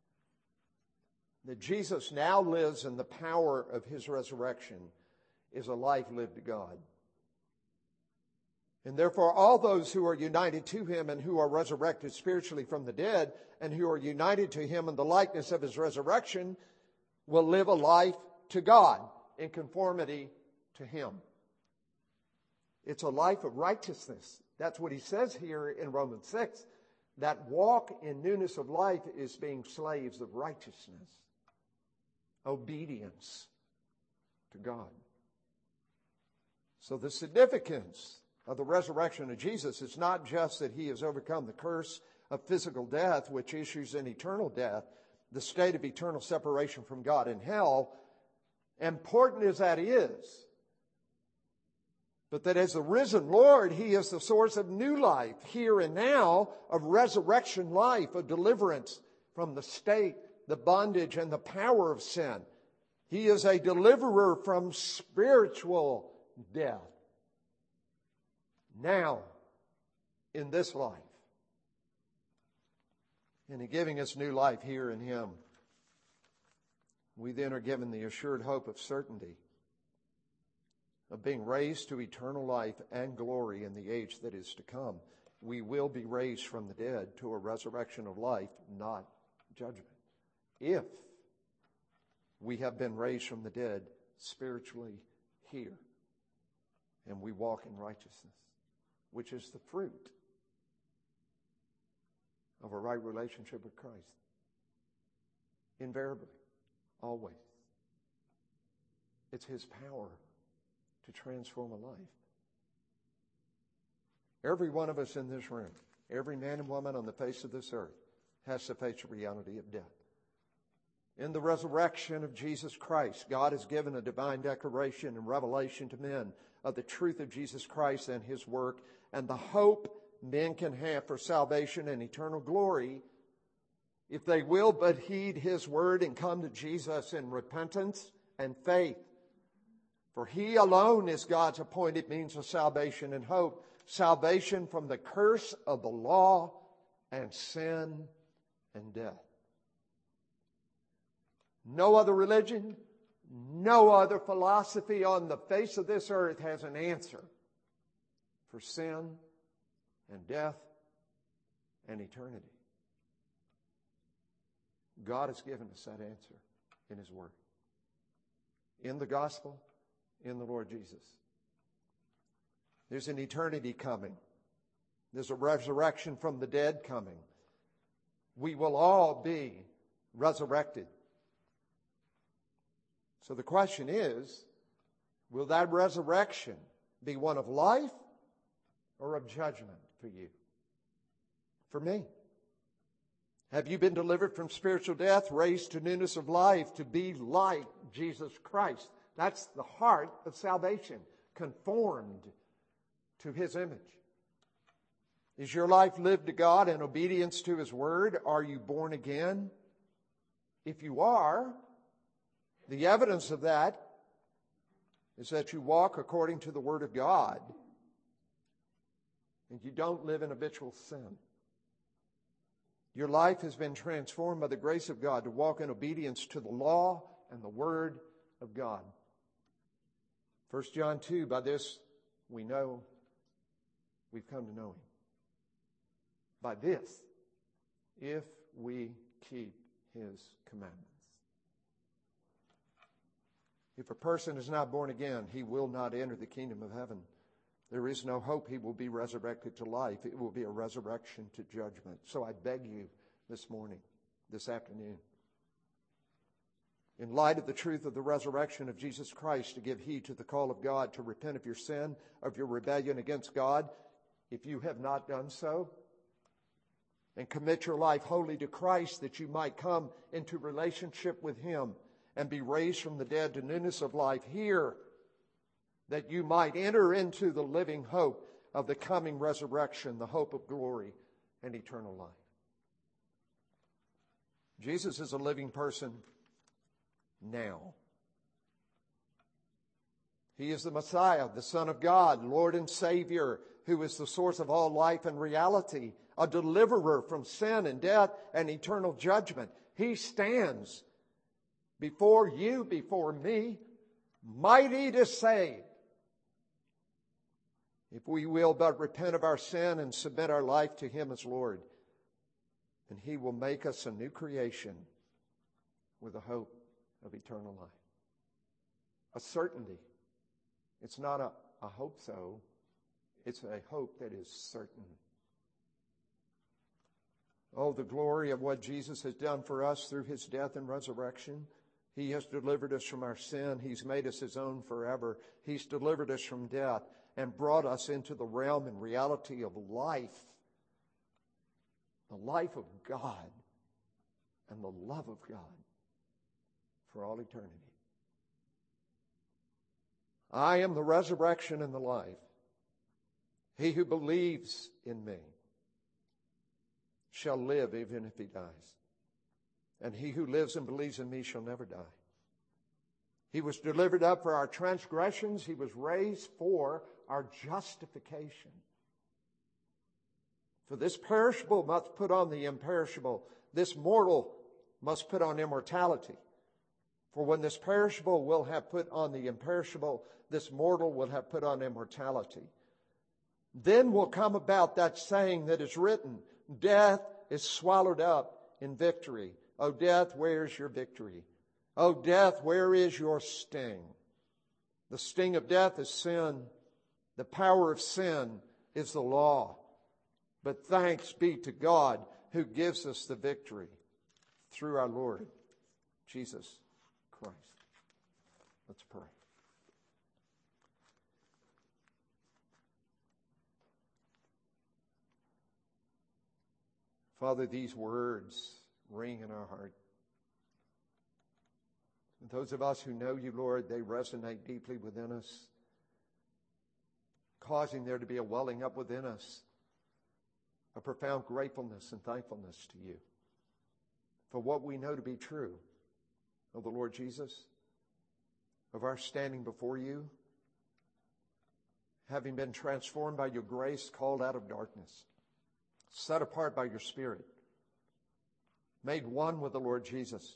that Jesus now lives in the power of his resurrection, is a life lived to God. And therefore, all those who are united to him and who are resurrected spiritually from the dead and who are united to him in the likeness of his resurrection will live a life to God in conformity to him. It's a life of righteousness. That's what he says here in Romans six. That walk in newness of life is being slaves of righteousness, obedience to God. So the significance of the resurrection of Jesus is not just that he has overcome the curse of physical death, which issues in eternal death, the state of eternal separation from God in hell, important as that is, but that as the risen Lord, he is the source of new life here and now, of resurrection life, of deliverance from the state, the bondage, and the power of sin. He is a deliverer from spiritual death. Now, in this life, and in giving us new life here in him, we then are given the assured hope of certainty of being raised to eternal life and glory in the age that is to come. We will be raised from the dead to a resurrection of life, not judgment. If we have been raised from the dead spiritually here, and we walk in righteousness, which is the fruit of a right relationship with Christ. Invariably, always. It's his power to transform a life. Every one of us in this room, every man and woman on the face of this earth, has to face the reality of death. In the resurrection of Jesus Christ, God has given a divine declaration and revelation to men of the truth of Jesus Christ and his work and the hope men can have for salvation and eternal glory if they will but heed his word and come to Jesus in repentance and faith. For he alone is God's appointed means of salvation and hope. Salvation from the curse of the law and sin and death. No other religion, no other philosophy on the face of this earth has an answer for sin and death and eternity. God has given us that answer in his word. In the gospel, in the Lord Jesus. There's an eternity coming. There's a resurrection from the dead coming. We will all be resurrected. So the question is, will that resurrection be one of life or of judgment for you? For me. Have you been delivered from spiritual death, raised to newness of life, to be like Jesus Christ? That's the heart of salvation, conformed to His image. Is your life lived to God in obedience to His Word? Are you born again? If you are, the evidence of that is that you walk according to the Word of God and you don't live in habitual sin. Your life has been transformed by the grace of God to walk in obedience to the law and the Word of God. First John two, by this we know we've come to know Him. By this, if we keep His commandments. If a person is not born again, he will not enter the kingdom of heaven. There is no hope he will be resurrected to life. It will be a resurrection to judgment. So I beg you this morning, this afternoon, in light of the truth of the resurrection of Jesus Christ, to give heed to the call of God, to repent of your sin, of your rebellion against God, if you have not done so, and commit your life wholly to Christ that you might come into relationship with Him and be raised from the dead to newness of life here, that you might enter into the living hope of the coming resurrection, the hope of glory and eternal life. Jesus is a living person now. He is the Messiah, the Son of God, Lord and Savior, who is the source of all life and reality, a deliverer from sin and death and eternal judgment. He stands before you, before me, mighty to save. If we will but repent of our sin and submit our life to Him as Lord, and He will make us a new creation with a hope of eternal life. A certainty. It's not a, a hope so. It's a hope that is certain. Oh, the glory of what Jesus has done for us through His death and resurrection. He has delivered us from our sin. He's made us His own forever. He's delivered us from death and brought us into the realm and reality of life. The life of God and the love of God for all eternity. I am the resurrection and the life. He who believes in me shall live even if he dies. And he who lives and believes in me shall never die. He was delivered up for our transgressions. He was raised for our justification. For this perishable must put on the imperishable. This mortal must put on immortality. For when this perishable will have put on the imperishable, this mortal will have put on immortality. Then will come about that saying that is written, death is swallowed up in victory. O death, where is your victory? O death, where is your sting? The sting of death is sin. The power of sin is the law. But thanks be to God who gives us the victory through our Lord Jesus Christ. Let's pray. Father, these words ring in our heart. And those of us who know you, Lord, they resonate deeply within us, causing there to be a welling up within us, a profound gratefulness and thankfulness to you for what we know to be true of the Lord Jesus, of our standing before you, having been transformed by your grace, called out of darkness, set apart by your Spirit, made one with the Lord Jesus.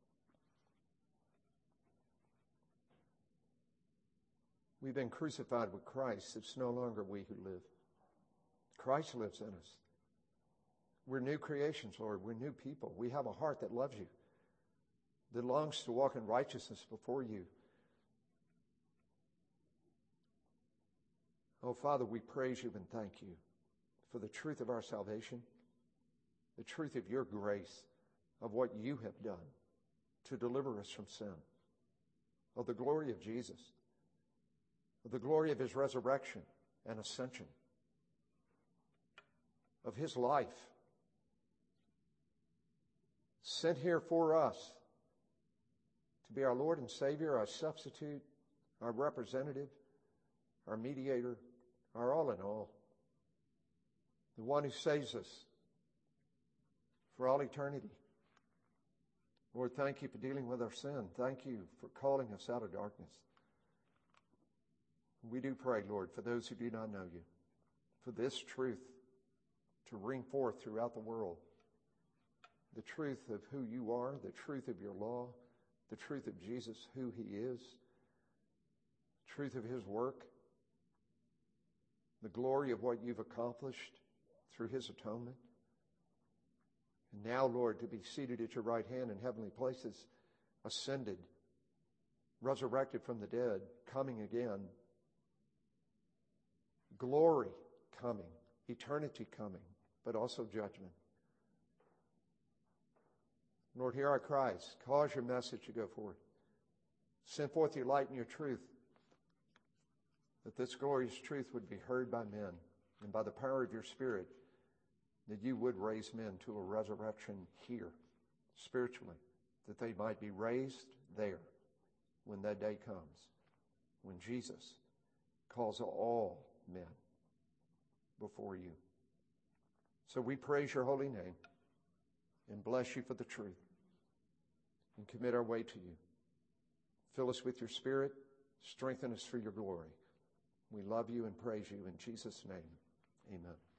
We've been crucified with Christ. It's no longer we who live. Christ lives in us. We're new creations, Lord. We're new people. We have a heart that loves you, that longs to walk in righteousness before you. Oh, Father, we praise you and thank you for the truth of our salvation, the truth of your grace, of what you have done to deliver us from sin. of the glory of Jesus, of the glory of his resurrection and ascension, of his life, sent here for us to be our Lord and Savior, our substitute, our representative, our mediator, our all in all, the one who saves us for all eternity. Lord, thank you for dealing with our sin. Thank you for calling us out of darkness. We do pray, Lord, for those who do not know you, for this truth to ring forth throughout the world, the truth of who you are, the truth of your law, the truth of Jesus, who he is, truth of his work, the glory of what you've accomplished through his atonement. And now, Lord, to be seated at your right hand in heavenly places, ascended, resurrected from the dead, coming again, glory coming, eternity coming, but also judgment. Lord, hear our cries. Cause your message to go forth. Send forth your light and your truth, that this glorious truth would be heard by men, and by the power of your Spirit, that you would raise men to a resurrection here, spiritually, that they might be raised there when that day comes, when Jesus calls all men before you. So we praise your holy name and bless you for the truth and commit our way to you. Fill us with your Spirit. Strengthen us for your glory. We love you and praise you in Jesus' name. Amen.